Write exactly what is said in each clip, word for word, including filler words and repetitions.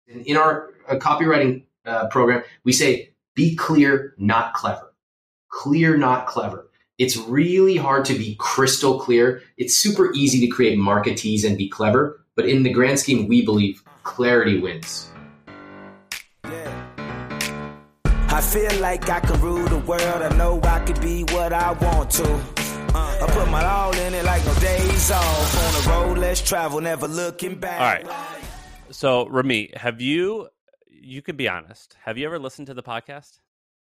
In, in our uh, copywriting uh, program, we say, be clear, not clever. Clear, not clever. It's really hard to be crystal clear. It's super easy to create marketees and be clever. But in the grand scheme, we believe clarity wins. Yeah. I feel like I can rule the world. I know I could be what I want to. Uh, I put my all in it like no days off. On the road, let's travel, never looking back. All right. So, Ramit, have you, you can be honest, have you ever listened to the podcast?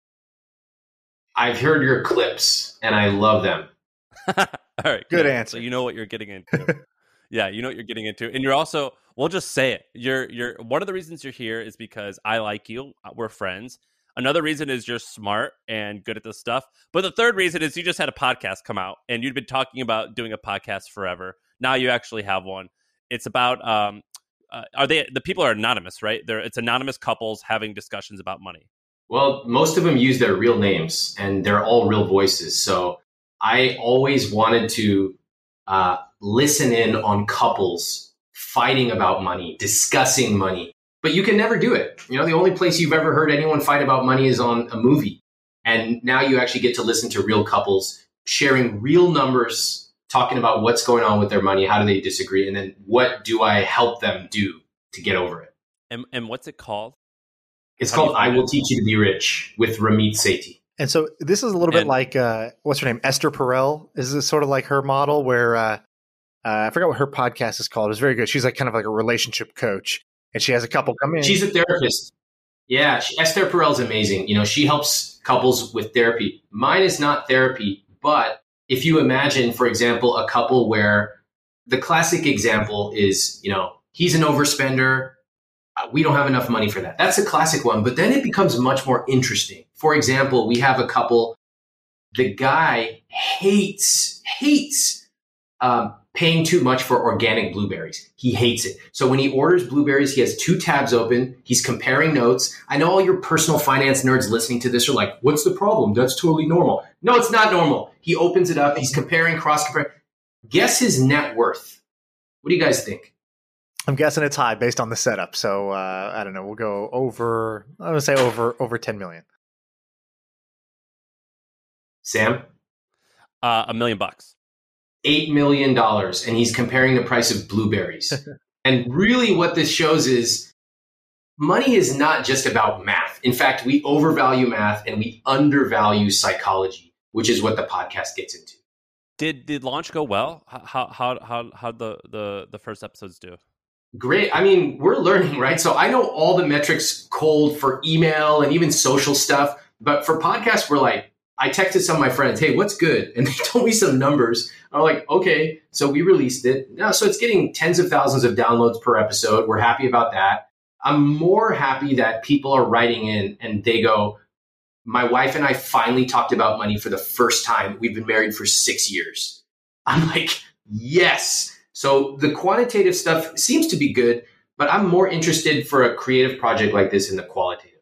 I've heard your clips, and I love them. All right. Good answer. So you know what you're getting into. Yeah, you know what you're getting into. And you're also, we'll just say it. You're, you're, one of the reasons you're here is because I like you. We're friends. Another reason is you're smart and good at this stuff. But the third reason is you just had a podcast come out, and you'd been talking about doing a podcast forever. Now you actually have one. It's about, um, uh, are they, the people are anonymous, right? They're, it's anonymous couples having discussions about money. Well, most of them use their real names, and they're all real voices. So I always wanted to uh, listen in on couples fighting about money, discussing money, but you can never do it. You know, the only place you've ever heard anyone fight about money is on a movie. And now you actually get to listen to real couples sharing real numbers, talking about what's going on with their money, how do they disagree, and then what do I help them do to get over it. And, and what's it called? It's How called I Will Teach You to Be Rich with Ramit Sethi. And so this is a little and, bit like, uh, what's her name? Esther Perel. Is this sort of like her model where, uh, uh, I forgot what her podcast is called. It's very good. She's like kind of like a relationship coach, and she has a couple come in. She's a therapist. Yeah. She, Esther Perel is amazing. You know, she helps couples with therapy. Mine is not therapy, but if you imagine, for example, a couple where the classic example is, you know, he's an overspender. We don't have enough money for that. That's a classic one. But then it becomes much more interesting. For example, we have a couple. The guy hates, hates um, paying too much for organic blueberries. He hates it. So when he orders blueberries, he has two tabs open. He's comparing notes. I know all your personal finance nerds listening to this are like, what's the problem? That's totally normal. No, it's not normal. He opens it up. He's comparing, cross-comparing. Guess his net worth. What do you guys think? I'm guessing it's high based on the setup. So uh, I don't know. We'll go over. I'm gonna say over over ten million. Sam, uh, a million bucks, eight million dollars, and he's comparing the price of blueberries. And really, what this shows is money is not just about math. In fact, we overvalue math and we undervalue psychology, which is what the podcast gets into. Did did launch go well? How how how how the the the first episodes do? Great. I mean, we're learning, right? So I know all the metrics cold for email and even social stuff. But for podcasts, we're like, I texted some of my friends, hey, what's good? And they told me some numbers. I'm like, okay. So we released it. Now, so it's getting tens of thousands of downloads per episode. We're happy about that. I'm more happy that people are writing in and they go, my wife and I finally talked about money for the first time. We've been married for six years. I'm like, yes. So the quantitative stuff seems to be good, but I'm more interested for a creative project like this in the qualitative.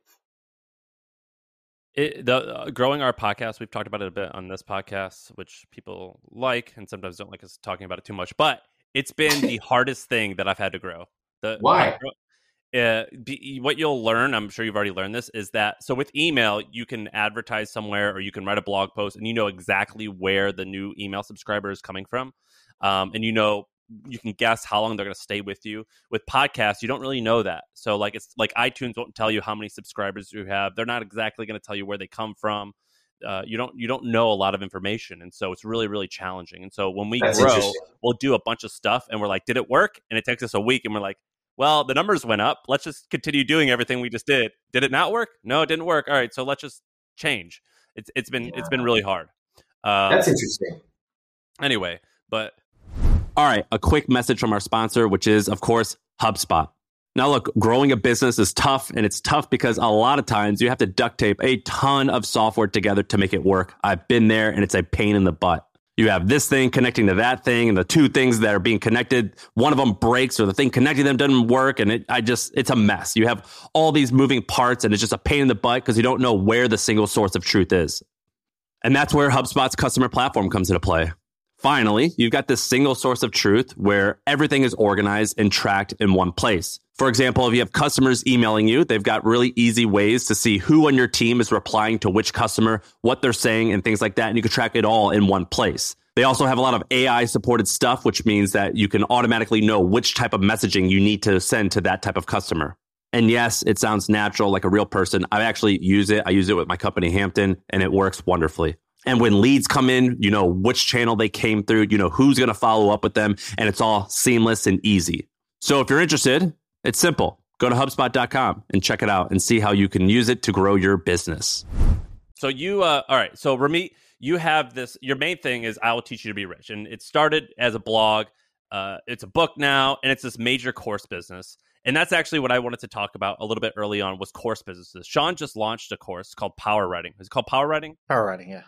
It, the uh, growing our podcast, we've talked about it a bit on this podcast, which people like and sometimes don't like us talking about it too much. But it's been the hardest thing that I've had to grow. The, Why? Uh, be, what you'll learn, I'm sure you've already learned this, is that so with email, you can advertise somewhere or you can write a blog post and you know exactly where the new email subscriber is coming from. Um, and you know, you can guess how long they're going to stay with you. With podcasts, you don't really know that. So like it's like iTunes won't tell you how many subscribers you have. They're not exactly going to tell you where they come from. Uh, you don't you don't know a lot of information, and so it's really really challenging. And so when we That's grow, we'll do a bunch of stuff, and we're like, did it work? And it takes us a week, and we're like, well, the numbers went up. Let's just continue doing everything we just did. Did it not work? No, it didn't work. All right, so let's just change. It's it's been yeah. it's been really hard. Uh, That's interesting. Anyway, but. All right, a quick message from our sponsor, which is, of course, HubSpot. Now, look, growing a business is tough, and it's tough because a lot of times you have to duct tape a ton of software together to make it work. I've been there, and it's a pain in the butt. You have this thing connecting to that thing, and the two things that are being connected, one of them breaks, or the thing connecting them doesn't work, and it, I just, it's a mess. You have all these moving parts, and it's just a pain in the butt because you don't know where the single source of truth is. And that's where HubSpot's customer platform comes into play. Finally, you've got this single source of truth where everything is organized and tracked in one place. For example, if you have customers emailing you, they've got really easy ways to see who on your team is replying to which customer, what they're saying, and things like that. And you can track it all in one place. They also have a lot of A I supported stuff, which means that you can automatically know which type of messaging you need to send to that type of customer. And yes, it sounds natural, like a real person. I actually use it. I use it with my company, Hampton, and it works wonderfully. And when leads come in, you know which channel they came through, you know who's going to follow up with them, and it's all seamless and easy. So if you're interested, it's simple. Go to HubSpot dot com and check it out and see how you can use it to grow your business. So you, uh, all right. So Ramit, you have this, your main thing is I will teach you to be rich. And it started as a blog. Uh, it's a book now, and it's this major course business. And that's actually what I wanted to talk about a little bit early on was course businesses. Sean just launched a course called Power Writing. Is it called Power Writing? Power Writing, yeah.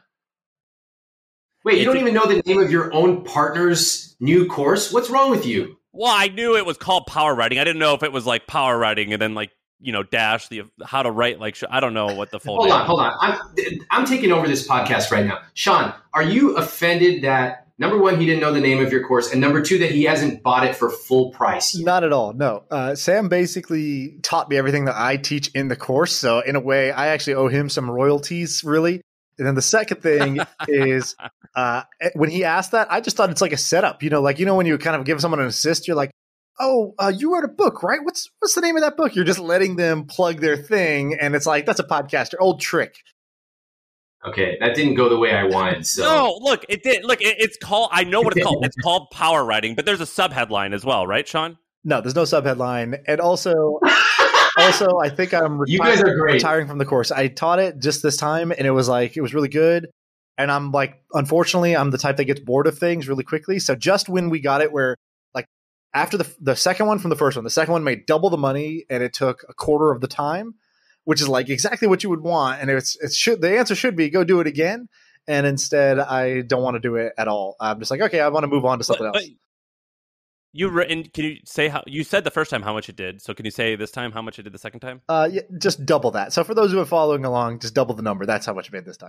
Wait, you It's don't a- even know the name of your own partner's new course? What's wrong with you? Well, I knew it was called Power Writing. I didn't know if it was like Power Writing and then like, you know, dash the how to write like, I don't know what the full Hold name on, hold on. I'm I'm taking over this podcast right now. Sean, are you offended that number one, he didn't know the name of your course, and number two, that he hasn't bought it for full price yet? Not at all. No. Uh, Sam basically taught me everything that I teach in the course. So in a way, I actually owe him some royalties, really. And then the second thing is uh, when he asked that, I just thought it's like a setup. You know, like, you know, when you kind of give someone an assist, you're like, oh, uh, you wrote a book, right? What's what's the name of that book? You're just letting them plug their thing. And it's like, that's a podcaster, old trick. Okay, that didn't go the way I wanted. So No, look, it did. Look, it, it's called, I know what it's called. It's called Power Writing, but there's a subheadline as well, right, Sean? No, there's no subheadline. And also, also, I think I'm You guys are great. retiring from the course. I taught it just this time, and it was like, it was really good. And I'm like, unfortunately, I'm the type that gets bored of things really quickly. So just when we got it where, like, after the the second one from the first one, the second one made double the money, and it took a quarter of the time, which is like exactly what you would want. And it's it should the answer should be go do it again. And instead, I don't want to do it at all. I'm just like, okay, I want to move on to something But- else. but You written? Can you say how you said the first time how much it did? So can you say this time how much it did the second time? Uh, yeah, just double that. So for those who are following along, just double the number. That's how much it made this time.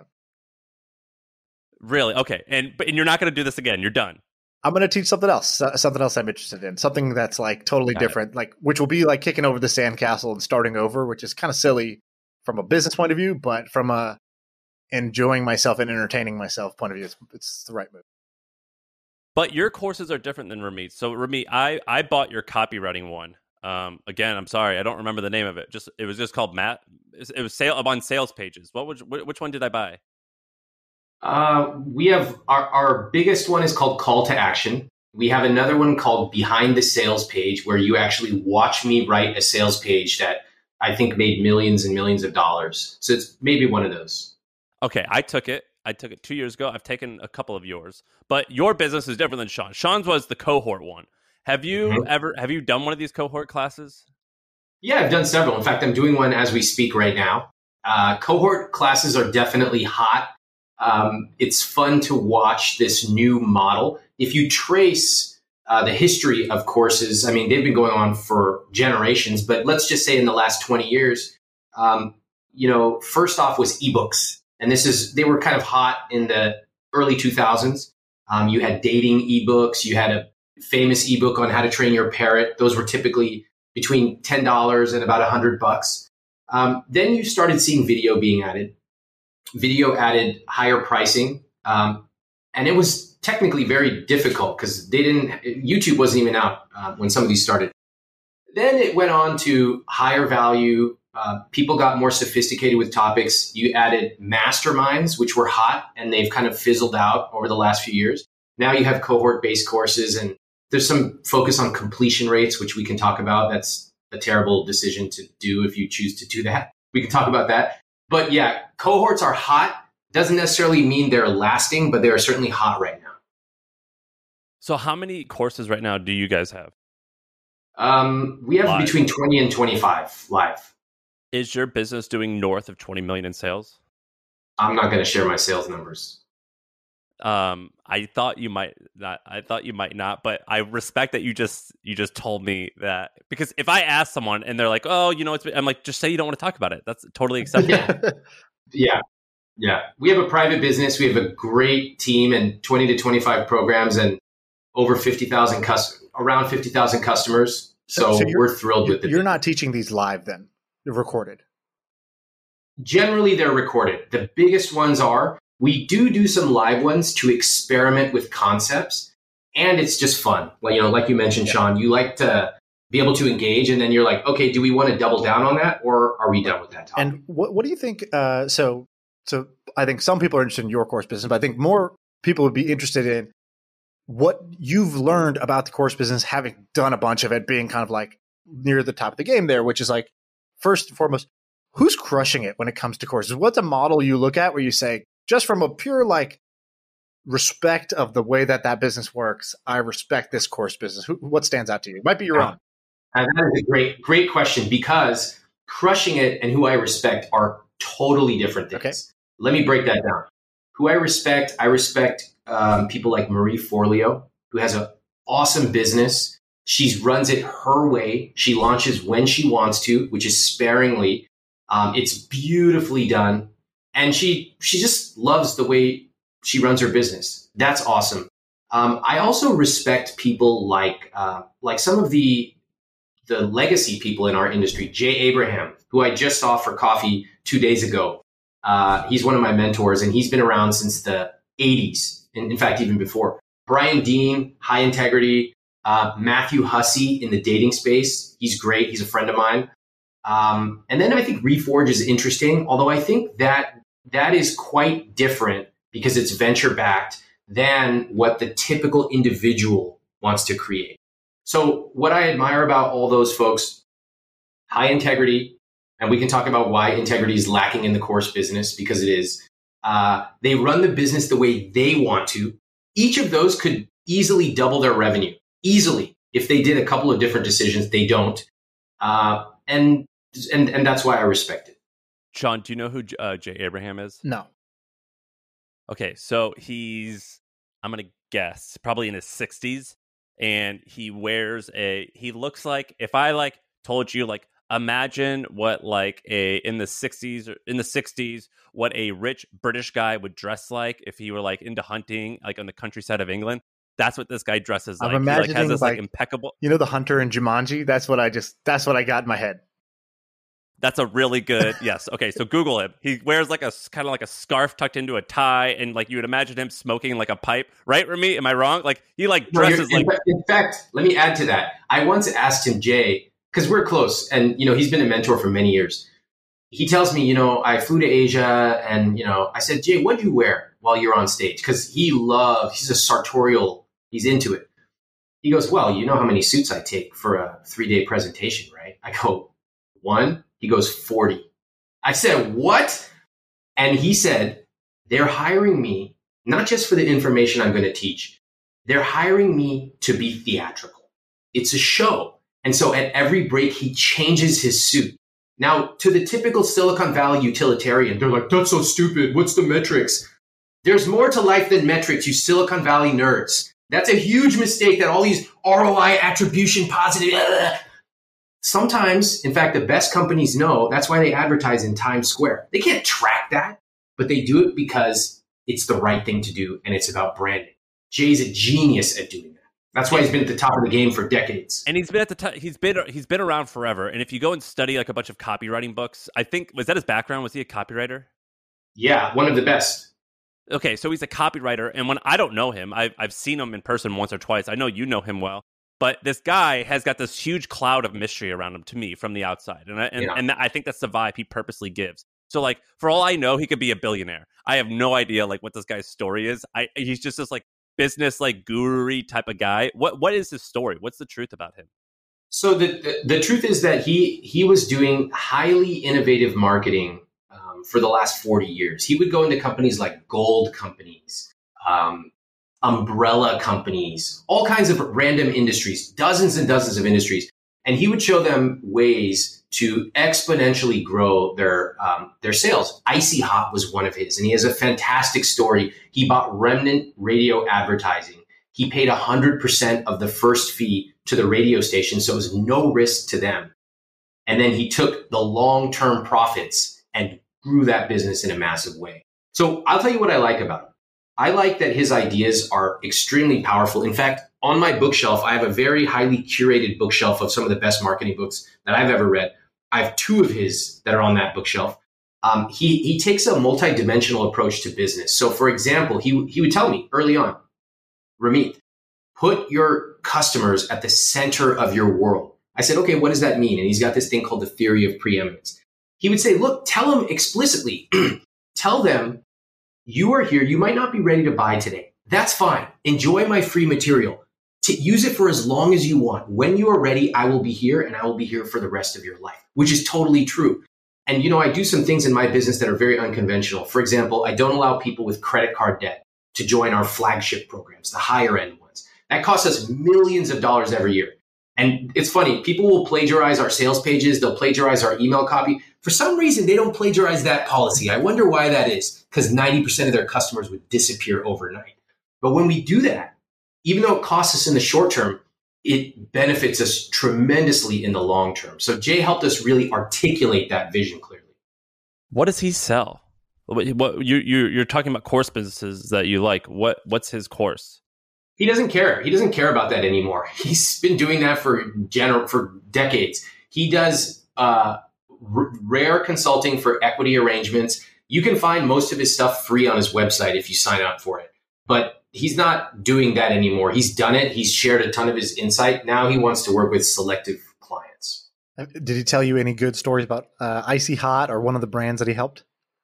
Really? Okay. And but and you're not going to do this again. You're done. I'm going to teach something else, uh, something else I'm interested in, something that's like totally Got it. different, like which will be like kicking over the sandcastle and starting over, which is kind of silly from a business point of view, but from a enjoying myself and entertaining myself point of view, it's, it's the right move. But your courses are different than Ramit. So Ramit, I I bought your copywriting one. Um, again, I'm sorry, I don't remember the name of it. Just it was just called Matt. It was sale on sales pages. What was which one did I buy? Uh, we have our, our biggest one is called Call to Action. We have another one called Behind the Sales Page, where you actually watch me write a sales page that I think made millions and millions of dollars. So it's maybe one of those. Okay, I took it. I took it two years ago. I've taken a couple of yours, but your business is different than Sean. Sean's was the cohort one. Have you Mhm. ever have you done one of these cohort classes? Yeah, I've done several. In fact, I'm doing one as we speak right now. Uh, cohort classes are definitely hot. Um, it's fun to watch this new model. If you trace uh, the history of courses, I mean, they've been going on for generations, but let's just say in the last twenty years, um, you know, first off was ebooks. And this is, they were kind of hot in the early two thousands. Um, you had dating ebooks. You had a famous ebook on how to train your parrot. Those were typically between ten dollars and about a hundred bucks. Um, then you started seeing video being added. Video added higher pricing. Um, and it was technically very difficult because they didn't, YouTube wasn't even out uh, when some of these started. Then it went on to higher value. Uh, people got more sophisticated with topics. You added masterminds, which were hot, and they've kind of fizzled out over the last few years. Now you have cohort-based courses, and there's some focus on completion rates, which we can talk about. That's a terrible decision to do if you choose to do that. We can talk about that. But yeah, cohorts are hot. Doesn't necessarily mean they're lasting, but they are certainly hot right now. So how many courses right now do you guys have? Um, we have Live. between twenty and twenty-five live. Is your business doing north of twenty million in sales? I'm not going to share my sales numbers. Um, I thought you might not. I thought you might not, but I respect that you just you just told me that, because if I ask someone and they're like, "Oh, you know," it's, I'm like, just say you don't want to talk about it. That's totally acceptable. Yeah. Yeah. Yeah. We have a private business. We have a great team and twenty to twenty-five programs and over fifty thousand customers, around fifty thousand customers. So, so we're thrilled with it. You're not teaching these live then? They're recorded? Generally, they're recorded. The biggest ones are, we do do some live ones to experiment with concepts, and it's just fun. Like, you know, like you mentioned, yeah. Sean, you like to be able to engage, and then you're like, okay, do we want to double down on that, or are we done with that topic? And what, what do you think? Uh, so, so I think some people are interested in your course business, but I think more people would be interested in what you've learned about the course business, having done a bunch of it, being kind of like near the top of the game there, which is like, first and foremost, who's crushing it when it comes to courses? What's a model you look at where you say, just from a pure like respect of the way that that business works, I respect this course business. Who, what stands out to you? It might be your uh, own. And that is a great, great question, because crushing it and who I respect are totally different things. Okay. Let me break that down. Who I respect, I respect um, people like Marie Forleo, who has an awesome business. She runs it her way. She launches when she wants to, which is sparingly. Um, it's beautifully done. And she she just loves the way she runs her business. That's awesome. Um, I also respect people like uh, like some of the the legacy people in our industry. Jay Abraham, who I just saw for coffee two days ago. Uh, he's one of my mentors, and he's been around since the eighties. In, in fact, even before. Brian Dean, high integrity. Uh, Matthew Hussey in the dating space. He's great. He's a friend of mine. Um, and then I think Reforge is interesting, although I think that that is quite different because it's venture backed than what the typical individual wants to create. So what I admire about all those folks, high integrity, and we can talk about why integrity is lacking in the course business, because it is. Uh, they run the business the way they want to. Each of those could easily double their revenue, easily. If they did a couple of different decisions, they don't. Uh, and, and, and that's why I respect it. Sean, do you know who uh, Jay Abraham is? No. Okay, so he's, I'm going to guess, probably in his sixties. And he wears a, he looks like, if I like told you, like, imagine what like a, in the sixties, or in the sixties, what a rich British guy would dress like if he were like into hunting, like on the countryside of England. That's what this guy dresses like. I'm imagining, he like has this like, like impeccable. You know, the hunter in Jumanji? That's what I just, that's what I got in my head. That's a really good, yes. Okay, so Google him. He wears like a kind of like a scarf tucked into a tie, and like you would imagine him smoking like a pipe, right, Remy? Am I wrong? Like he like dresses no, like. In fact, let me add to that. I once asked him, Jay, because we're close, and you know he's been a mentor for many years. He tells me, you know, I flew to Asia, and you know, I said, Jay, what do you wear while you're on stage? Because he loves, he's a sartorial, he's into it. He goes, well, you know how many suits I take for a three-day presentation, right? I go, one. He goes, forty. I said, what? And he said, they're hiring me, not just for the information I'm going to teach. They're hiring me to be theatrical. It's a show. And so at every break, he changes his suit. Now, to the typical Silicon Valley utilitarian, they're like, that's so stupid. What's the metrics? There's more to life than metrics, you Silicon Valley nerds. That's a huge mistake that all these R O I attribution positive... Ugh. Sometimes, in fact, the best companies know that's why they advertise in Times Square. They can't track that, but they do it because it's the right thing to do, and it's about branding. Jay's a genius at doing that. That's why he's been at the top of the game for decades. And he's been at the top. He's been he's been around forever. And if you go and study like a bunch of copywriting books, I think was that his background? Was he a copywriter? Yeah, one of the best. Okay, so he's a copywriter, and when I don't know him, I've I've seen him in person once or twice. I know you know him well. But this guy has got this huge cloud of mystery around him to me from the outside. And I, and, yeah. and I think that's the vibe he purposely gives. So, like, for all I know, he could be a billionaire. I have no idea, like, what this guy's story is. I He's just this, like, business, like, guru-y type of guy. What What is his story? What's the truth about him? So the, the, the truth is that he, he was doing highly innovative marketing um, for the last forty years. He would go into companies like gold companies, um, umbrella companies, all kinds of random industries, dozens and dozens of industries. And he would show them ways to exponentially grow their um, their sales. Icy Hot was one of his, and he has a fantastic story. He bought Remnant Radio Advertising. He paid one hundred percent of the first fee to the radio station, so it was no risk to them. And then he took the long-term profits and grew that business in a massive way. So I'll tell you what I like about him. I like that his ideas are extremely powerful. In fact, on my bookshelf, I have a very highly curated bookshelf of some of the best marketing books that I've ever read. I have two of his that are on that bookshelf. Um, he he takes a multidimensional approach to business. So, for example, he he would tell me early on, Ramit, put your customers at the center of your world. I said, okay, what does that mean? And he's got this thing called the theory of preeminence. He would say, look, tell them explicitly, tell them you are here. You might not be ready to buy today. That's fine. Enjoy my free material. To use it for as long as you want. When you are ready, I will be here and I will be here for the rest of your life, which is totally true. And, you know, I do some things in my business that are very unconventional. For example, I don't allow people with credit card debt to join our flagship programs, the higher end ones. That costs us millions of dollars every year. And it's funny, people will plagiarize our sales pages. They'll plagiarize our email copy. For some reason, they don't plagiarize that policy. I wonder why that is, because ninety percent of their customers would disappear overnight. But when we do that, even though it costs us in the short term, it benefits us tremendously in the long term. So Jay helped us really articulate that vision clearly. What does he sell? What, what you, you, you're talking about course businesses that you like. What What's his course? He doesn't care. He doesn't care about that anymore. He's been doing that for gener- for decades. He does uh, r- rare consulting for equity arrangements. You can find most of his stuff free on his website if you sign up for it. But he's not doing that anymore. He's done it. He's shared a ton of his insight. Now he wants to work with selective clients. Did he tell you any good stories about uh, Icy Hot or one of the brands that he helped?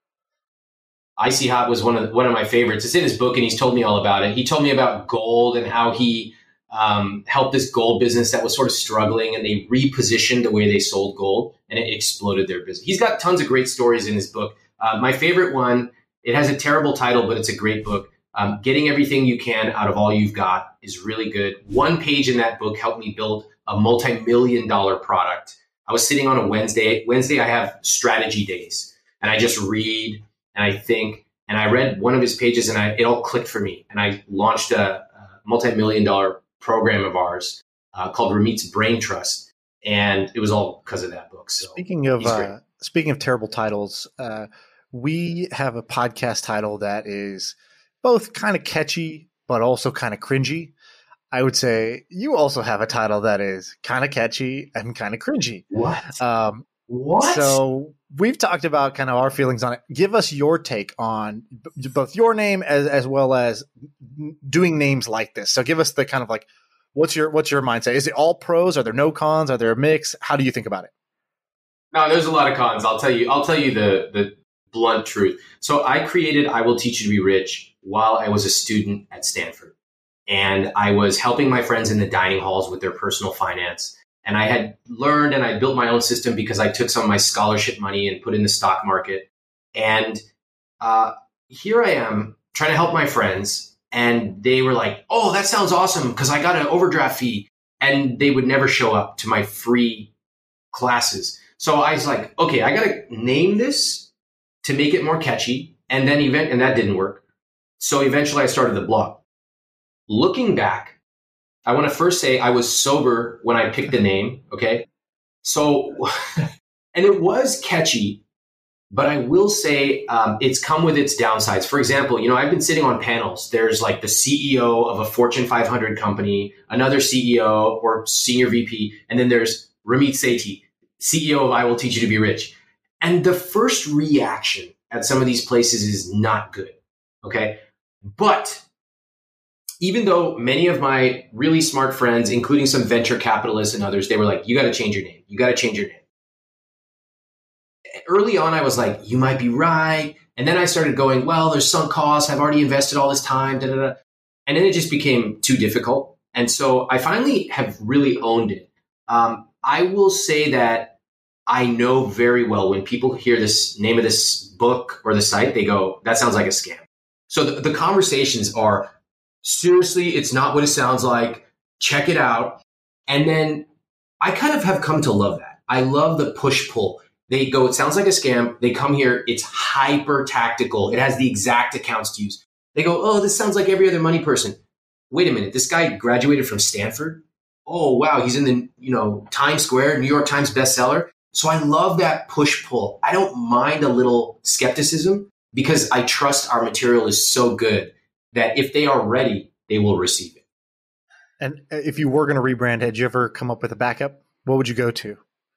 Icy Hot was one of one of my favorites. It's in his book, and he's told me all about it. He told me about gold and how he um, helped this gold business that was sort of struggling, and they repositioned the way they sold gold, and it exploded their business. He's got tons of great stories in his book. Uh, my favorite one, it has a terrible title, but it's a great book. Um, Getting Everything You Can Out of All You've Got is really good. One page in that book helped me build a multi-million dollar product. I was sitting on a Wednesday. Wednesday, I have strategy days, and I just read and I think, and I read one of his pages, and I, it all clicked for me. And I launched a, a multi-million dollar program of ours uh, called Ramit's Brain Trust, and it was all because of that book. So speaking of uh, speaking of terrible titles, uh, we have a podcast title that is both kind of catchy but also kind of cringy. I would say you also have a title that is kind of catchy and kind of cringy. What? Um, what? So we've talked about kind of our feelings on it. Give us your take on b- both your name as as well as doing names like this. So give us the kind of like, what's your what's your mindset? Is it all pros? Are there no cons? Are there a mix? How do you think about it? No, there's a lot of cons. I'll tell you. I'll tell you the the blunt truth. So I created I Will Teach You to Be Rich while I was a student at Stanford, and I was helping my friends in the dining halls with their personal finance. And I had learned and I built my own system because I took some of my scholarship money and put in the stock market. And uh, here I am trying to help my friends. And they were like, oh, that sounds awesome because I got an overdraft fee. And they would never show up to my free classes. So I was like, okay, I got to name this to make it more catchy. And then event, and that didn't work. So eventually I started the blog. Looking back, I want to first say I was sober when I picked the name, okay? So, and it was catchy, but I will say um, it's come with its downsides. For example, you know, I've been sitting on panels. There's like the C E O of a Fortune five hundred company, another C E O or senior V P, and then there's Ramit Sethi, C E O of I Will Teach You to Be Rich. And the first reaction at some of these places is not good, okay? But even though many of my really smart friends, including some venture capitalists and others, they were like, you got to change your name. You got to change your name. Early on, I was like, you might be right. And then I started going, well, there's sunk costs. I've already invested all this time. Da, da, da. And then it just became too difficult. And so I finally have really owned it. Um, I will say that I know very well when people hear this name of this book or the site, they go, that sounds like a scam. So the, the conversations are, seriously, it's not what it sounds like. Check it out. And then I kind of have come to love that. I love the push-pull. They go, it sounds like a scam. They come here. It's hyper tactical. It has the exact accounts to use. They go, oh, this sounds like every other money person. Wait a minute. This guy graduated from Stanford. Oh, wow. He's in the, you know, Times Square, New York Times bestseller. So I love that push-pull. I don't mind a little skepticism because I trust our material is so good that if they are ready, they will receive it. And if you were going to rebrand, had you ever come up with a backup? What would you go to?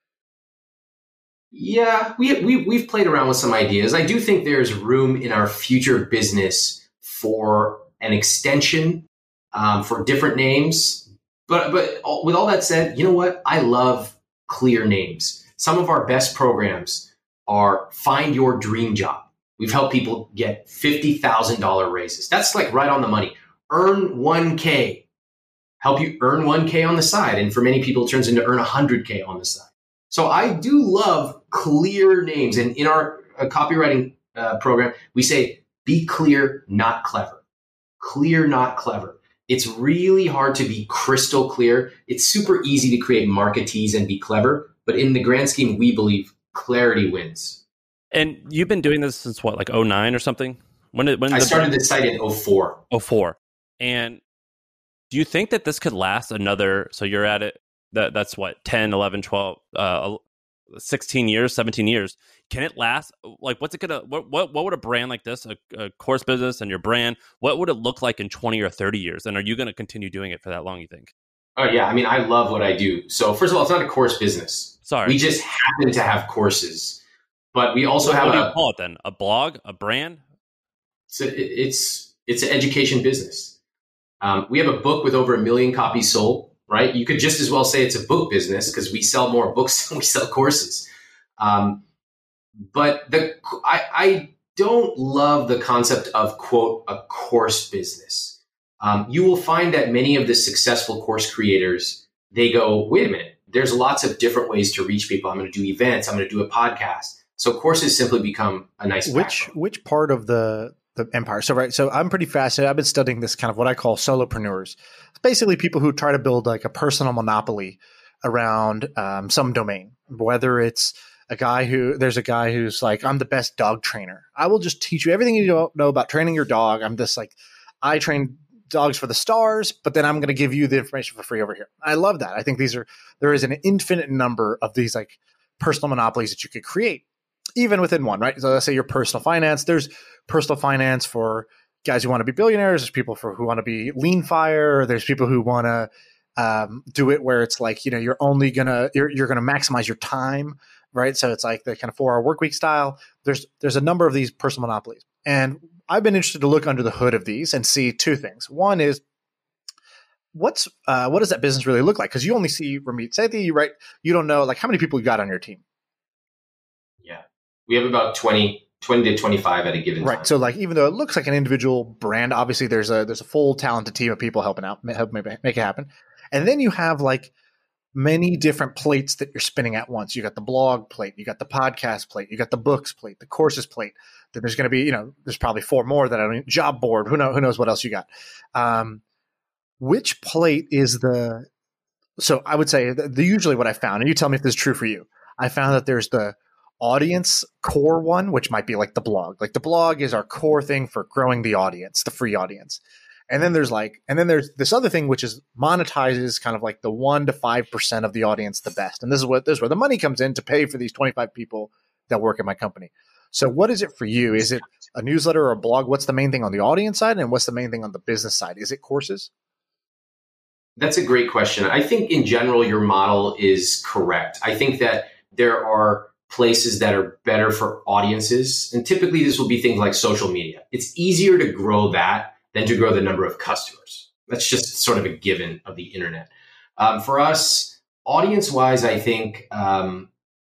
Yeah, we, we, we've played around with some ideas. I do think there's room in our future business for an extension, um, for different names. But, but with all that said, you know what? I love clear names. Some of our best programs are Find Your Dream Job. We've helped people get fifty thousand dollars raises. That's like right on the money. Earn one K. Help you earn one K on the side. And for many people, it turns into earn one hundred K on the side. So I do love clear names. And in our uh, copywriting uh, program, we say, be clear, not clever. Clear, not clever. It's really hard to be crystal clear. It's super easy to create marketees and be clever. But in the grand scheme, we believe clarity wins. And you've been doing this since what, like oh nine or something? When did when I the, started this site in oh four. oh four. And do you think that this could last another, so you're at it, that that's what, ten, eleven, twelve, uh, sixteen years, seventeen years. Can it last? Like, what's it going to, what, what, what would a brand like this, a, a course business and your brand, what would it look like in twenty or thirty years? And are you going to continue doing it for that long, you think? Oh, yeah. I mean, I love what I do. So first of all, it's not a course business. Sorry. We just happen to have courses. But we also what, have what a... What do you call it then? A blog? A brand? So it's, it's an education business. Um, we have a book with over a million copies sold, right? You could just as well say it's a book business because we sell more books than we sell courses. Um, but the I, I don't love the concept of, quote, a course business. Um, you will find that many of the successful course creators, they go, wait a minute, there's lots of different ways to reach people. I'm going to do events. I'm going to do a podcast. So courses simply become a nice Which backbone. Which part of the the empire? So right, so I'm pretty fascinated. I've been studying this kind of what I call solopreneurs. It's basically people who try to build like a personal monopoly around um, some domain. Whether it's a guy who there's a guy who's like, I'm the best dog trainer. I will just teach you everything you don't know about training your dog. I'm just like, I train dogs for the stars, but then I'm going to give you the information for free over here. I love that. I think these are there is an infinite number of these like personal monopolies that you could create. Even within one, right? So let's say your personal finance, there's personal finance for guys who want to be billionaires. There's people for who want to be lean fire. There's people who want to um, do it where it's like, you know, you're only going to, you're, you're going to maximize your time, right? So it's like the kind of four hour work week style. There's, there's a number of these personal monopolies. And I've been interested to look under the hood of these and see two things. One is, what's, uh, what does that business really look like? Because you only see Ramit Sethi, right? You don't know like how many people you got on your team. We have about twenty, twenty to twenty-five at a given time. Right. So like, even though it looks like an individual brand, obviously there's a, there's a full talented team of people helping out, help make it happen. And then you have like many different plates that you're spinning at once. You got the blog plate, you got the podcast plate, you got the books plate, the courses plate. Then there's going to be, you know, there's probably four more that I don't job board. Who knows, who knows what else you got? Um, which plate is the, so I would say the, the usually what I found, and you tell me if this is true for you. I found that there's the audience core one, which might be like the blog. Like the blog is our core thing for growing the audience, the free audience. And then there's like, and then there's this other thing, which is monetizes kind of like the one to five percent of the audience the best. And this is what, this is where the money comes in to pay for these twenty-five people that work in my company. So what is it for you? Is it a newsletter or a blog? What's the main thing on the audience side? And what's the main thing on the business side? Is it courses? That's a great question. I think in general, your model is correct. I think that there are places that are better for audiences. And typically this will be things like social media. It's easier to grow that than to grow the number of customers. That's just sort of a given of the internet. Um, for us, audience-wise, I think um,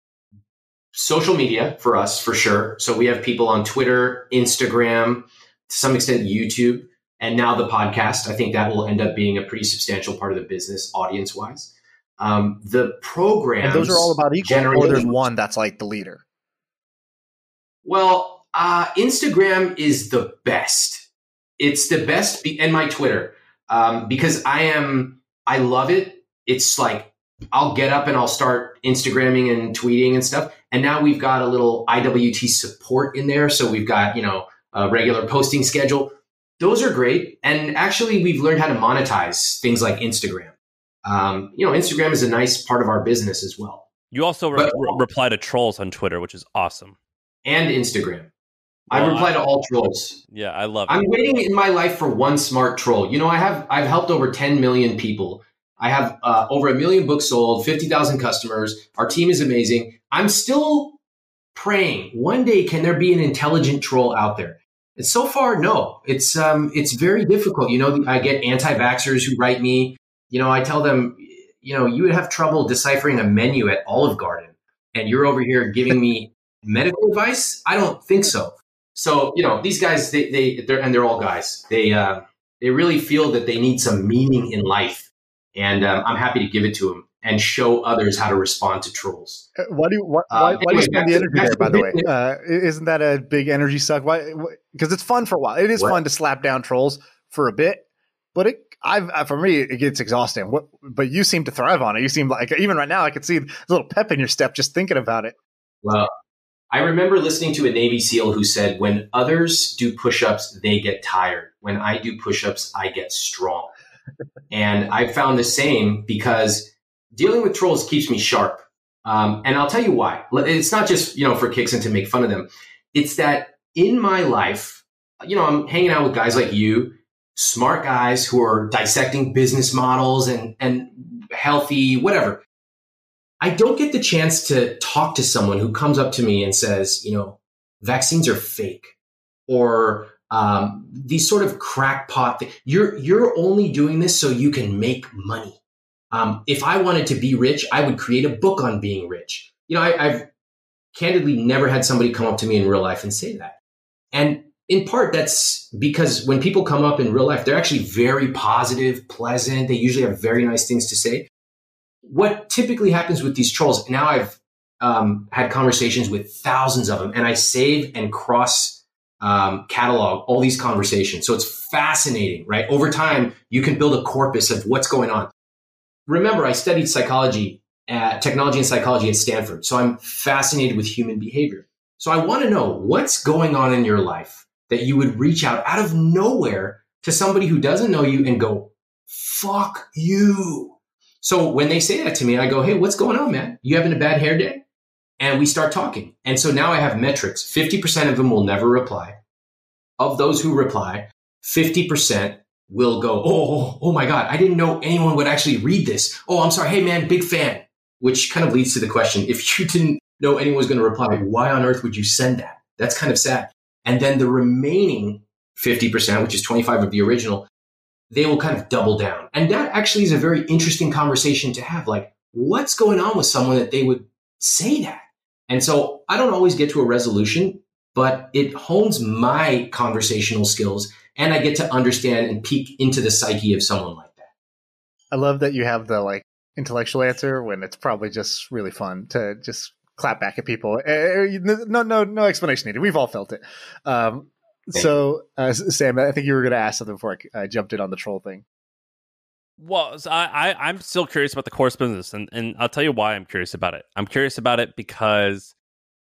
social media for us, for sure. So we have people on Twitter, Instagram, to some extent YouTube, and now the podcast. I think that will end up being a pretty substantial part of the business audience-wise. Um, the programs, and those are all about equal, or there's one that's like the leader? Well, uh, Instagram is the best. It's the best, be- and my Twitter, um, because I am, I love it. It's like, I'll get up and I'll start Instagramming and tweeting and stuff. And now we've got a little I W T support in there. So we've got, you know, a regular posting schedule. Those are great. And actually we've learned how to monetize things like Instagram. Um, you know, Instagram is a nice part of our business as well. You also re- but, re- reply to trolls on Twitter, which is awesome. And Instagram. I reply to all trolls. Yeah, I love it. I'm waiting in my life for one smart troll. You know, I have I've helped over ten million people. I have uh, over a million books sold, fifty thousand customers. Our team is amazing. I'm still praying one day, can there be an intelligent troll out there? And so far, no. It's um, it's very difficult. You know, I get anti-vaxxers who write me. You know, I tell them, you know, you would have trouble deciphering a menu at Olive Garden, and you're over here giving me medical advice? I don't think so. So, you know, these guys, they, they, they're, and they're all guys. They, uh, they really feel that they need some meaning in life, and um, I'm happy to give it to them and show others how to respond to trolls. Why do you, why, why, Um, why do you anyway, spend the back energy to- back there, to by the way? business. Uh, isn't that a big energy suck? Why? Because it's fun for a while. It is What? fun to slap down trolls for a bit, but it, I've, uh, for me, it gets exhausting. What, but you seem to thrive on it. You seem like, even right now, I can see a little pep in your step just thinking about it. Well, I remember listening to a Navy SEAL who said, when others do push-ups, they get tired. When I do push-ups, I get strong. And I found the same because dealing with trolls keeps me sharp. Um, and I'll tell you why. It's not just, you know, for kicks and to make fun of them. It's that in my life, you know, I'm hanging out with guys like you, smart guys who are dissecting business models and, and healthy, whatever. I don't get the chance to talk to someone who comes up to me and says, you know, vaccines are fake, or um, these sort of crackpot things. You're, you're only doing this so you can make money. Um, if I wanted to be rich, I would create a book on being rich. You know, I, I've candidly never had somebody come up to me in real life and say that. And in part, that's because when people come up in real life, they're actually very positive, pleasant. They usually have very nice things to say. What typically happens with these trolls, now I've um, had conversations with thousands of them, and I save and cross um, catalog all these conversations. So it's fascinating, right? Over time, you can build a corpus of what's going on. Remember, I studied psychology, uh, technology and psychology at Stanford. So I'm fascinated with human behavior. So I want to know what's going on in your life that you would reach out out of nowhere to somebody who doesn't know you and go, fuck you. So when they say that to me, I go, hey, what's going on, man? You having a bad hair day? And we start talking. And so now I have metrics. fifty percent of them will never reply. Of those who reply, fifty percent will go, oh, oh my God, I didn't know anyone would actually read this. Oh, I'm sorry. Hey, man, big fan. Which kind of leads to the question, if you didn't know anyone was going to reply, why on earth would you send that? That's kind of sad. And then the remaining fifty percent, which is twenty-five of the original, they will kind of double down. And that actually is a very interesting conversation to have. Like, what's going on with someone that they would say that? And so I don't always get to a resolution, but it hones my conversational skills, and I get to understand and peek into the psyche of someone like that. I love that you have the like intellectual answer when it's probably just really fun to just clap back at people. Uh, No, no, no explanation needed. We've all felt it. Um, So, uh, Sam, I think you were going to ask something before I, I jumped in on the troll thing. Well, so I, I, I'm still curious about the course business, and, and I'll tell you why I'm curious about it. I'm curious about it because,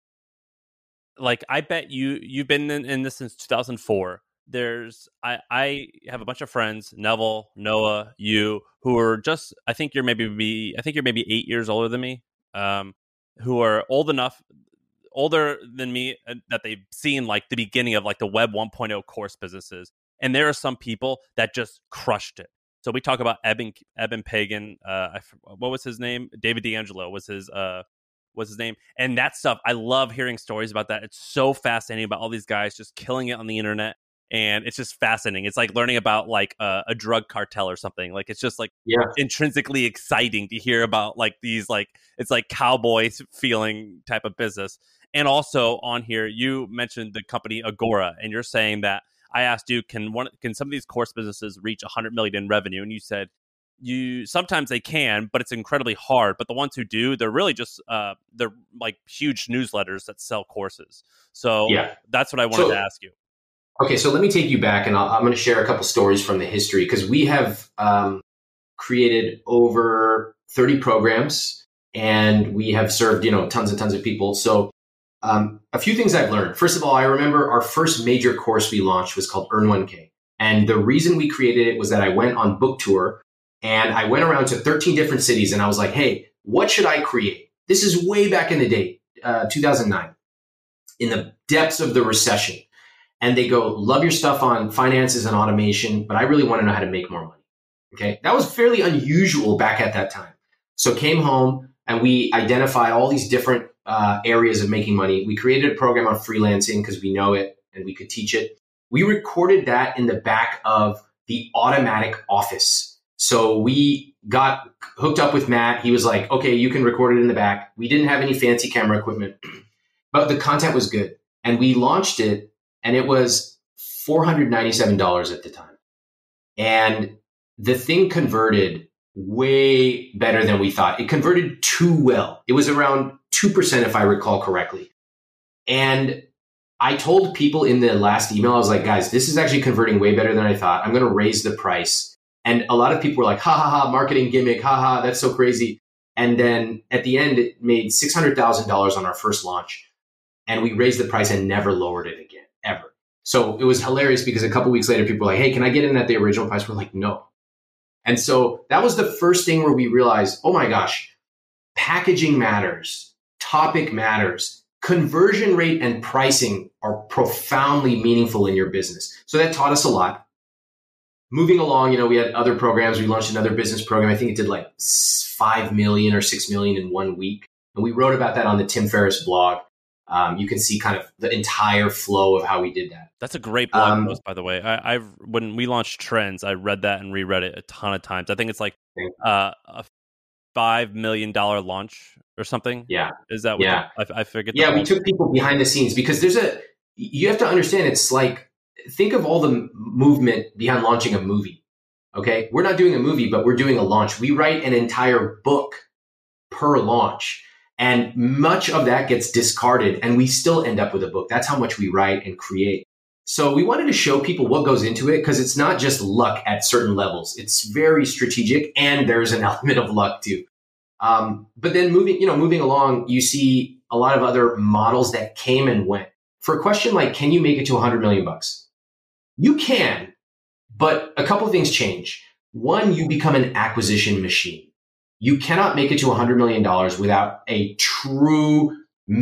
like, I bet you, you've been in, in this since two thousand four. There's, I, I have a bunch of friends, Neville, Noah, you, who are just, I think you're maybe, be, I think you're maybe eight years older than me, um, who are old enough, older than me, uh, that they've seen like the beginning of like the web one point oh course businesses. And there are some people that just crushed it. So we talk about Eben, Eben Pagan. Uh, I, what was his name? David D'Angelo was his, uh, was his name. And that stuff, I love hearing stories about that. It's so fascinating about all these guys just killing it on the internet. And it's just fascinating. It's like learning about like uh, a drug cartel or something. Like, it's just like Yeah. intrinsically exciting to hear about like these, like, it's like cowboys feeling type of business. And also on here, you mentioned the company Agora, and you're saying that I asked you, can one, can some of these course businesses reach one hundred million in revenue? And you said you sometimes they can, but it's incredibly hard. But the ones who do, they're really just uh, they're like huge newsletters that sell courses. So Yeah. that's what I wanted So- to ask you. Okay, so let me take you back, and I'll, I'm going to share a couple stories from the history, because we have um, created over thirty programs, and we have served, you know, tons and tons of people. So um, a few things I've learned. First of all, I remember our first major course we launched was called Earn one K. And the reason we created it was that I went on book tour, and I went around to thirteen different cities, and I was like, hey, what should I create? This is way back in the day, uh, two thousand nine, in the depths of the recession. and they go, love your stuff on finances and automation, but I really want to know how to make more money. Okay. That was fairly unusual back at that time. So came home and we identified all these different uh, areas of making money. We created a program on freelancing because we know it and we could teach it. We recorded that in the back of the Automattic office. So we got hooked up with Matt. He was like, okay, you can record it in the back. We didn't have any fancy camera equipment, but the content was good. And we launched it and it was four hundred ninety-seven dollars at the time. And the thing converted way better than we thought. It converted too well. It was around two percent, if I recall correctly. And I told people in the last email, I was like, guys, this is actually converting way better than I thought. I'm going to raise the price. And a lot of people were like, ha ha ha, marketing gimmick, ha ha, that's so crazy. And then at the end, it made six hundred thousand dollars on our first launch. And we raised the price and never lowered it again, ever. So it was hilarious because a couple weeks later, people were like, hey, can I get in at the original price? We're like, no. And so that was the first thing where we realized, oh my gosh, packaging matters, topic matters, conversion rate and pricing are profoundly meaningful in your business. So that taught us a lot. Moving along, you know, we had other programs. We launched another business program. I think it did like five million or six million in one week. And we wrote about that on the Tim Ferriss blog. Um, you can see kind of the entire flow of how we did that. That's a great blog Um, post, by the way. I, I've when we launched Trends, I read that and reread it a ton of times. I think it's like uh, a five million dollar launch or something. Yeah, is that what yeah? The, I, I forget. Yeah, the we took people behind the scenes because there's a. You have to understand. It's like think of all the movement behind launching a movie. Okay, we're not doing a movie, but we're doing a launch. We write an entire book per launch. And much of that gets discarded and we still end up with a book. That's how much we write and create. So we wanted to show people what goes into it because it's not just luck at certain levels. It's very strategic and there's an element of luck too. Um, but then moving, you know, moving along, you see a lot of other models that came and went. For a question like, can you make it to one hundred million bucks? You can, but a couple of things change. One, you become an acquisition machine. You cannot make it to one hundred million dollars without a true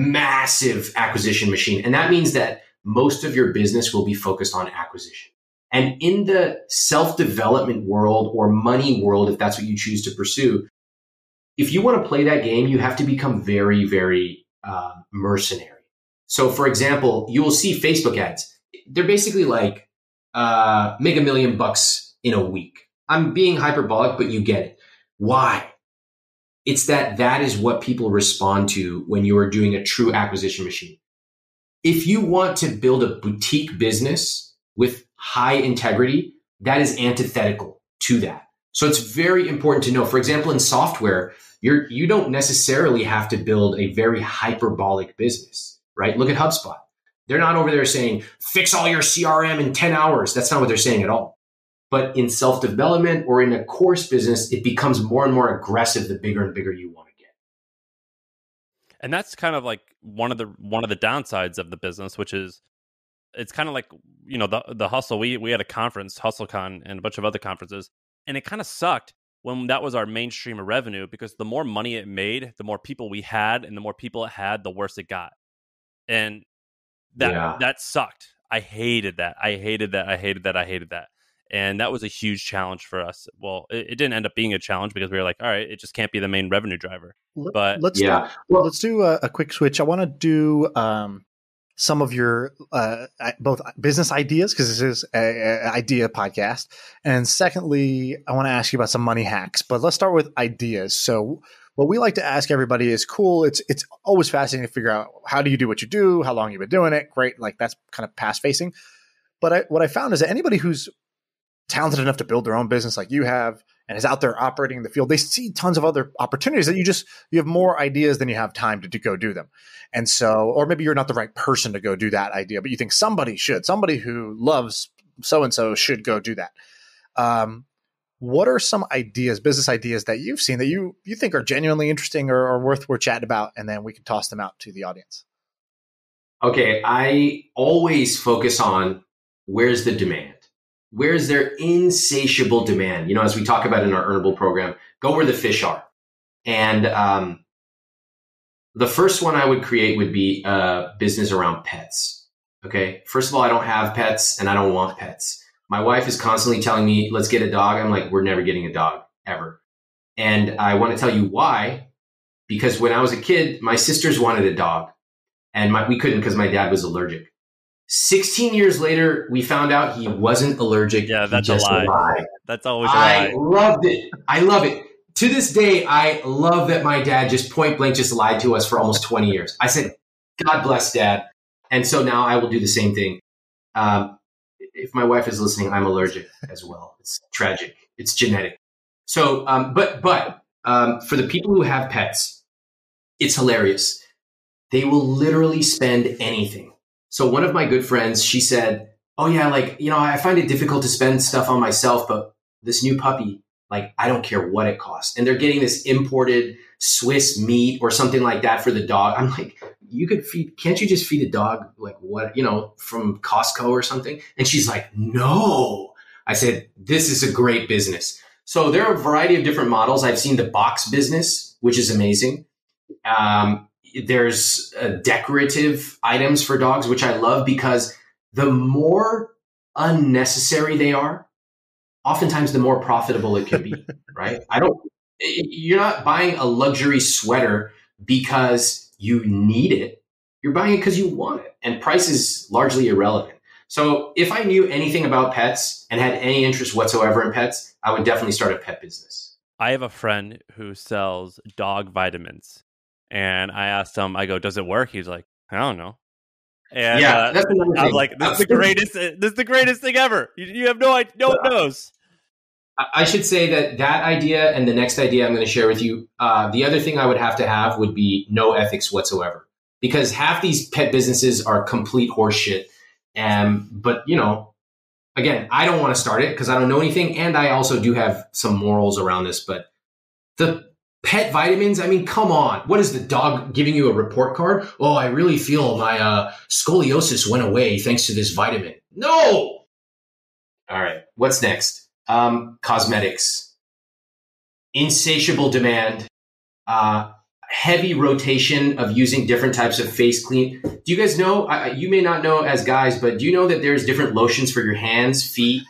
massive acquisition machine. And that means that most of your business will be focused on acquisition. And in the self-development world or money world, if that's what you choose to pursue, if you want to play that game, you have to become very, very uh, mercenary. So for example, you will see Facebook ads. They're basically like, uh, make a million bucks in a week. I'm being hyperbolic, but you get it. Why? It's that that is what people respond to when you are doing a true acquisition machine. If you want to build a boutique business with high integrity, that is antithetical to that. So it's very important to know. For example, in software, you're, you don't necessarily have to build a very hyperbolic business, right? Look at HubSpot. They're not over there saying, fix all your C R M in ten hours. That's not what they're saying at all. But in self-development or in a course business, it becomes more and more aggressive the bigger and bigger you want to get. And that's kind of like one of the one of the downsides of the business, which is it's kind of like, you know, the the hustle. We we had a conference, HustleCon, and a bunch of other conferences, and it kind of sucked when that was our mainstream of revenue because the more money it made, the more people we had, and the more people it had, the worse it got. And that Yeah. that sucked. I hated that. I hated that. I hated that. I hated that. And that was a huge challenge for us. Well, it, it didn't end up being a challenge because we were like, all right, it just can't be the main revenue driver. But let's yeah, do, well, let's do a, a quick switch. I want to do um, some of your uh, both business ideas because this is an idea podcast, and secondly, I want to ask you about some money hacks. But let's start with ideas. So, what we like to ask everybody is, cool. It's it's always fascinating to figure out how do you do what you do, how long you've been doing it. Great, like that's kind of past facing. But I, what I found is that anybody who's talented enough to build their own business like you have and is out there operating in the field, they see tons of other opportunities that you just, you have more ideas than you have time to, to go do them. And so, or maybe you're not the right person to go do that idea, but you think somebody should, somebody who loves so-and-so should go do that. Um, what are some ideas, business ideas that you've seen that you, you think are genuinely interesting or, or worth we're chatting about? And then we can toss them out to the audience. Okay. I always focus on where's the demand? Where's their insatiable demand? You know, as we talk about in our Earnable program, go where the fish are. And um, the first one I would create would be a business around pets. Okay. First of all, I don't have pets and I don't want pets. My wife is constantly telling me, let's get a dog. I'm like, we're never getting a dog ever. And I want to tell you why, because when I was a kid, my sisters wanted a dog and my, we couldn't because my dad was allergic. sixteen years later, we found out he wasn't allergic. Yeah, that's he just a lie. lied. That's always a I lie. loved it. I love it. To this day, I love that my dad just point blank just lied to us for almost twenty years. I said, God bless Dad. And so now I will do the same thing. Um, if my wife is listening, I'm allergic as well. It's tragic. It's genetic. So, um, but, but um, for the people who have pets, it's hilarious. They will literally spend anything. So one of my good friends, she said, oh yeah, like, you know, I find it difficult to spend stuff on myself, but this new puppy, like, I don't care what it costs. And they're getting this imported Swiss meat or something like that for the dog. I'm like, you could feed, can't you just feed a dog like what, you know, from Costco or something? And she's like, no. I said, this is a great business. So there are a variety of different models. I've seen the box business, which is amazing. Um, there's uh, decorative items for dogs, which I love because the more unnecessary they are, oftentimes the more profitable it can be, right? I don't, you're not buying a luxury sweater because you need it. You're buying it because you want it. And price is largely irrelevant. So if I knew anything about pets and had any interest whatsoever in pets, I would definitely start a pet business. I have a friend who sells dog vitamins. And I asked him, I go, does it work? He's like, I don't know. And yeah, uh, that's another thing. I was like, this is the greatest, this is the greatest thing ever. You, you have no idea, no one knows. I should say that that idea and the next idea I'm going to share with you, uh, the other thing I would have to have would be no ethics whatsoever, because half these pet businesses are complete horseshit. Um, but, you know, again, I don't want to start it because I don't know anything. And I also do have some morals around this. But the pet vitamins, I mean, come on. What is the dog giving you a report card? Oh, I really feel my uh, scoliosis went away thanks to this vitamin. No. All right. What's next? Um, cosmetics, insatiable demand, uh, heavy rotation of using different types of face clean. Do you guys know, I, you may not know as guys, but do you know that there's different lotions for your hands, feet,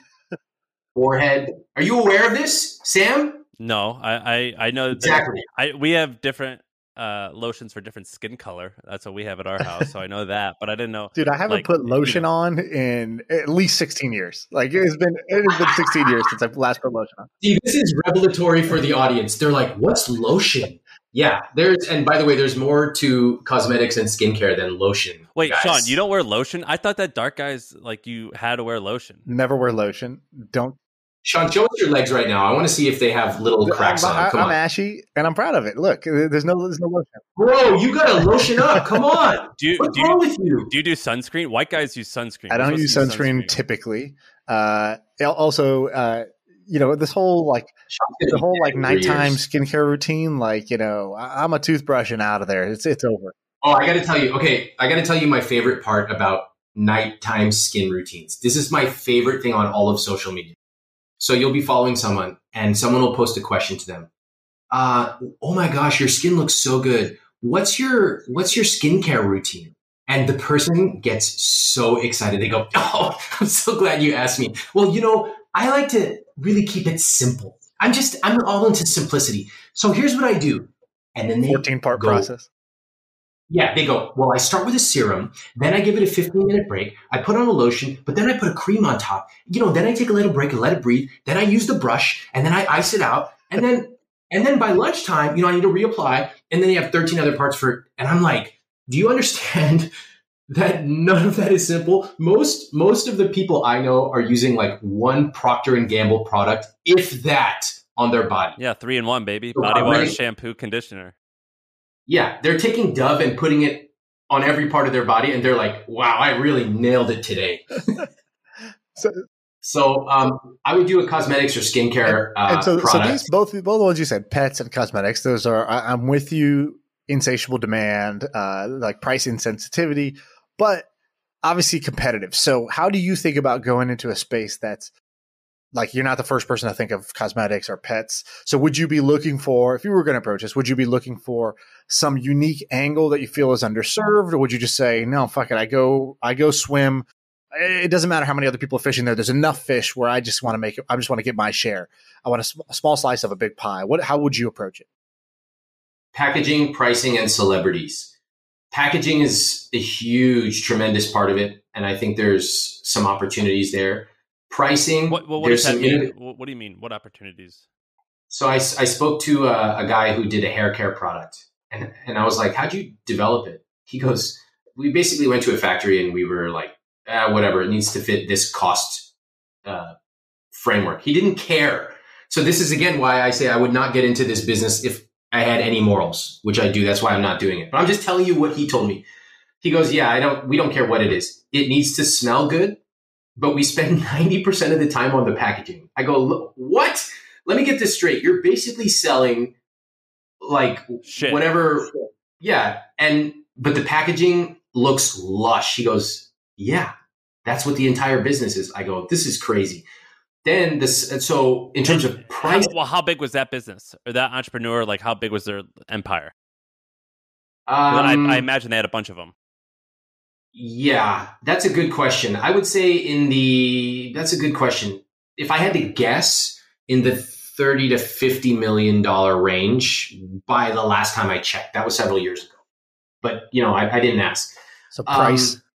forehead? Are you aware of this, Sam? No, I, I, I know. Exactly. I, we have different uh, lotions for different skin color. That's what we have at our house. So I know that, but I didn't know. Dude, I haven't like, put lotion on in at least sixteen years. Like it's been, it has been sixteen years since I've last put lotion on. See, this is revelatory for the audience. They're like, what's lotion? Yeah, there's, and by the way, there's more to cosmetics and skincare than lotion. Wait, guys. Sean, you don't wear lotion? I thought that dark guys, like you had to wear lotion. Never wear lotion. Don't. Sean, show us your legs right now. I want to see if they have little cracks I'm, on. Come I'm on. ashy, and I'm proud of it. Look, there's no, there's no lotion. Bro, you got to lotion up. Come on. Do you, What's do you, wrong with you? Do you do sunscreen? White guys use sunscreen. I don't You're use supposed to sunscreen, typically. Uh, also, uh, you know, this whole like the whole like nighttime skincare routine. Like, you know, I, I'm a toothbrush and out of there. It's it's over. Oh, I got to tell you. Okay, I got to tell you my favorite part about nighttime skin routines. This is my favorite thing on all of social media. So you'll be following someone and someone will post a question to them. Uh, oh my gosh, your skin looks so good. What's your, what's your skincare routine? And the person gets so excited. They go, oh, I'm so glad you asked me. Well, you know, I like to really keep it simple. I'm just, I'm all into simplicity. So here's what I do. And then they fourteen part go, process. Yeah, they go, well, I start with a serum, then I give it a fifteen minute break, I put on a lotion, but then I put a cream on top. You know, then I take a little break and let it breathe. Then I use the brush and then I ice it out. And then, and then by lunchtime, you know, I need to reapply. And then you have thirteen other parts for it. And I'm like, do you understand that none of that is simple? Most, most of the people I know are using like one Procter and Gamble product, if that, on their body. Yeah, three in one, baby. So Body wash, really, shampoo, conditioner. Yeah, they're taking Dove and putting it on every part of their body, and they're like, wow, I really nailed it today. so, so um, I would do a cosmetics or skincare uh, and so, product. so these both both the ones you said, pets and cosmetics, those are I, I'm with you. Insatiable demand, uh, like price insensitivity, but obviously competitive. So how do you think about going into a space that's like you're not the first person to think of cosmetics or pets. So would you be looking for, if you were going to approach this, would you be looking for some unique angle that you feel is underserved? Or would you just say, no, fuck it. I go, I go swim. It doesn't matter how many other people are fishing there. There's enough fish where I just want to make it. I just want to get my share. I want a, sm- a small slice of a big pie. What, how would you approach it? Packaging, pricing, and celebrities. Packaging is a huge, tremendous part of it. And I think there's some opportunities there. Pricing. What, what, what there's does that some mean? What, what do you mean? What opportunities? So I, I spoke to a, a guy who did a hair care product, and, and I was like, how'd you develop it? He goes, we basically went to a factory and we were like, ah, whatever, it needs to fit this cost uh, framework. He didn't care. So this is, again, why I say I would not get into this business if I had any morals, which I do. That's why I'm not doing it. But I'm just telling you what he told me. He goes, yeah, I don't, we don't care what it is. It needs to smell good, but we spend ninety percent of the time on the packaging. I go, look, what? Let me get this straight. You're basically selling like Shit. whatever. Yeah. And, but the packaging looks lush. He goes, yeah, that's what the entire business is. I go, this is crazy. Then this, so in terms of price. How, well, how big was that business or that entrepreneur? Like how big was their empire? Um, I, I imagine they had a bunch of them. Yeah, that's a good question. I would say in the, that's a good question. If I had to guess, in the thirty to fifty million dollar range by the last time I checked. That was several years ago. But, you know, I, I didn't ask. So price. Um,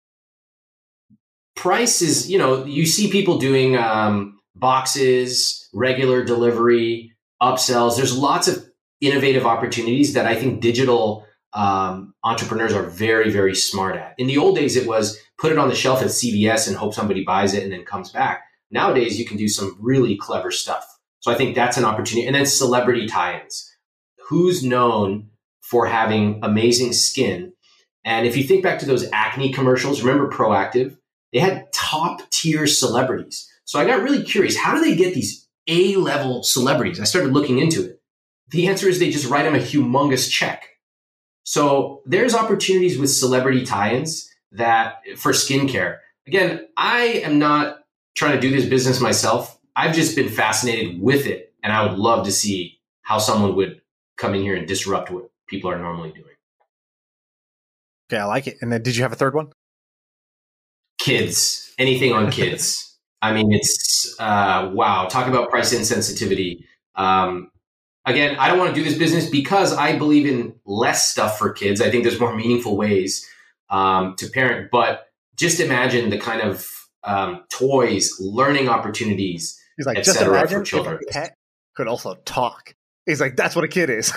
price is, you know, you see people doing um, boxes, regular delivery, upsells. There's lots of innovative opportunities that I think digital um, entrepreneurs are very, very smart at. In the old days, it was put it on the shelf at C V S and hope somebody buys it and then comes back. Nowadays, you can do some really clever stuff. So I think that's an opportunity. And then celebrity tie-ins. Who's known for having amazing skin? And if you think back to those acne commercials, remember Proactive? They had top tier celebrities. So I got really curious. How do they get these A-level celebrities? I started looking into it. The answer is they just write them a humongous check. So there's opportunities with celebrity tie-ins that for skincare. Again, I am not trying to do this business myself. I've just been fascinated with it. And I would love to see how someone would come in here and disrupt what people are normally doing. Okay, I like it. And then did you have a third one? Kids, anything on kids. I mean, it's, uh, wow. Talk about price insensitivity. Um, again, I don't want to do this business because I believe in less stuff for kids. I think there's more meaningful ways um, to parent. But just imagine the kind of um, toys, learning opportunities, He's like, et just cetera, imagine for children. if a pet could also talk. He's like, that's what a kid is.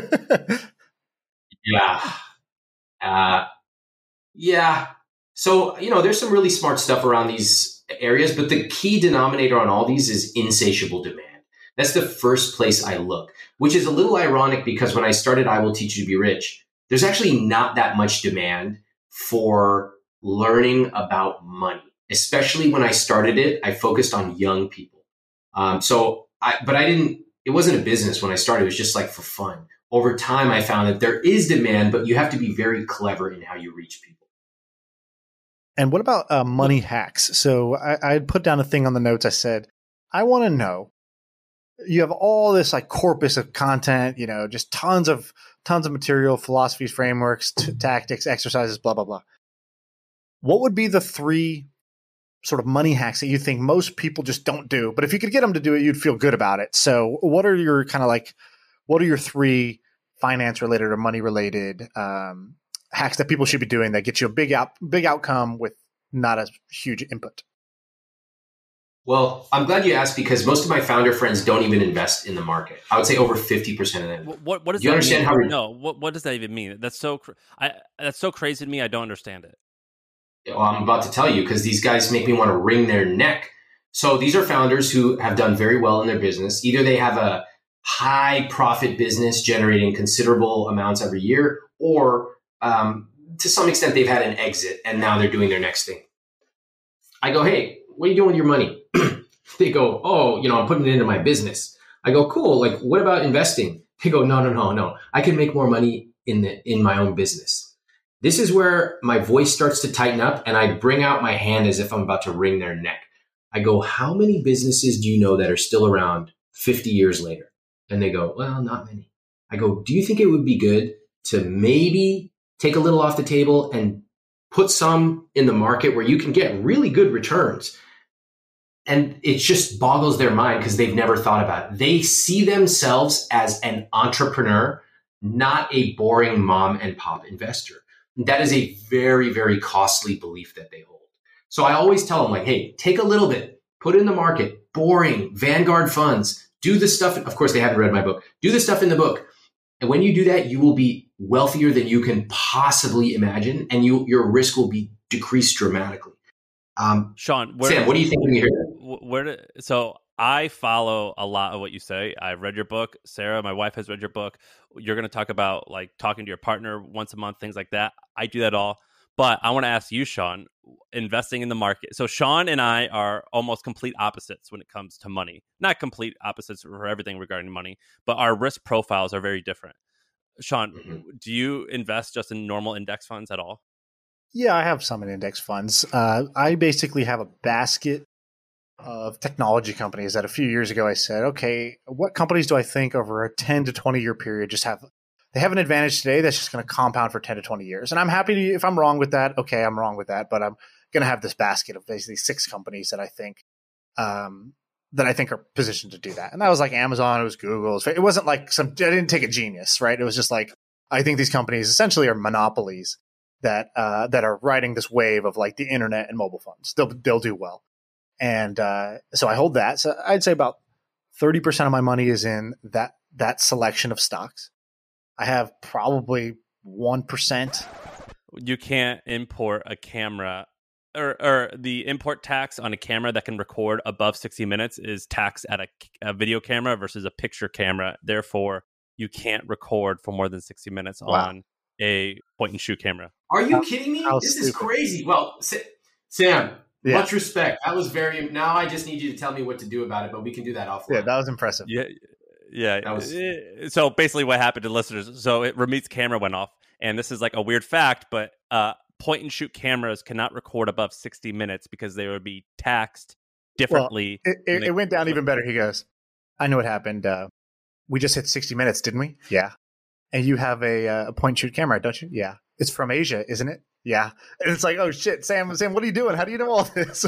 Yeah. Uh, yeah. So, you know, there's some really smart stuff around these areas, but the key denominator on all these is insatiable demand. That's the first place I look, which is a little ironic because when I started I Will Teach You to Be Rich, there's actually not that much demand for learning about money. Especially when I started it, I focused on young people. Um, so, I, but I didn't, it wasn't a business when I started. It was just like for fun. Over time, I found that there is demand, but you have to be very clever in how you reach people. And what about uh, money hacks? So I, I had put down a thing on the notes. I said, I want to know, you have all this like corpus of content, you know, just tons of, tons of material, philosophies, frameworks, t- tactics, exercises, blah, blah, blah. What would be the three sort of money hacks that you think most people just don't do, but if you could get them to do it, you'd feel good about it? So what are your kind of like, what are your three finance related or money related um, hacks that people should be doing that get you a big out, big outcome with not a huge input? Well, I'm glad you asked because most of my founder friends don't even invest in the market. I would say over fifty percent of them. What, what does you that understand mean? how re- no, what, what does that even mean? That's so, cr- I, that's so crazy to me. I don't understand it. Well, I'm about to tell you because these guys make me want to wring their neck. So these are founders who have done very well in their business. Either they have a high profit business generating considerable amounts every year, or um, to some extent they've had an exit and now they're doing their next thing. I go, hey, what are you doing with your money? They go, oh, you know, I'm putting it into my business. I go, cool. Like, what about investing? They go, no, no, no, no. I can make more money in the in my own business. This is where my voice starts to tighten up and I bring out my hand as if I'm about to wring their neck. I go, how many businesses do you know that are still around fifty years later? And they go, well, not many. I go, do you think it would be good to maybe take a little off the table and put some in the market where you can get really good returns? And it just boggles their mind because they've never thought about it. They see themselves as an entrepreneur, not a boring mom and pop investor. That is a very, very costly belief that they hold. So I always tell them, like, hey, take a little bit, put it in the market, boring, Vanguard funds, do the stuff. Of course, they haven't read my book. Do the stuff in the book. And when you do that, you will be wealthier than you can possibly imagine, and you your risk will be decreased dramatically. Um, Sean, where, Sam, what do you think when you hear that? Where do, so I follow a lot of what you say. I've read your book. Sarah, my wife, has read your book. You're going to talk about like talking to your partner once a month, things like that. I do that all. But I want to ask you, Sean, investing in the market. So Sean and I are almost complete opposites when it comes to money. Not complete opposites for everything regarding money, but our risk profiles are very different. Sean, mm-hmm. do you invest just in normal index funds at all? Yeah, I have some in index funds. Uh, I basically have a basket of technology companies that a few years ago I said, okay, what companies do I think over a ten to twenty year period just have They have an advantage today that's just going to compound for ten to twenty years. And I'm happy to, if I'm wrong with that, okay, I'm wrong with that. But I'm going to have this basket of basically six companies that I think um, that I think are positioned to do that. And that was like Amazon, it was Google. It wasn't like some, I didn't take a genius, right? It was just like, I think these companies essentially are monopolies that uh, that are riding this wave of like the internet and mobile phones. They'll, they'll do well. And uh, so I hold that. So I'd say about thirty percent of my money is in that that selection of stocks. I have probably one percent. You can't import a camera or, or the import tax on a camera that can record above sixty minutes is taxed at a, a video camera versus a picture camera. Therefore, you can't record for more than sixty minutes wow. on a point and shoot camera. Are you kidding me? How this stupid. Is crazy. Well, Sam, yeah. much respect. That was very, now I just need you to tell me what to do about it, but we can do that offline. Yeah, that was impressive. Yeah. Yeah. That was... So basically what happened to listeners, so it, Ramit's camera went off, and this is like a weird fact, but uh, point and shoot cameras cannot record above sixty minutes because they would be taxed differently. Well, it, it, it went down even better. He goes, I know what happened. Uh, we just hit sixty minutes, didn't we? Yeah. And you have a, uh, a point and shoot camera, don't you? Yeah. It's from Asia, isn't it? Yeah. And it's like, oh shit, Sam, Sam, what are you doing? How do you know all this?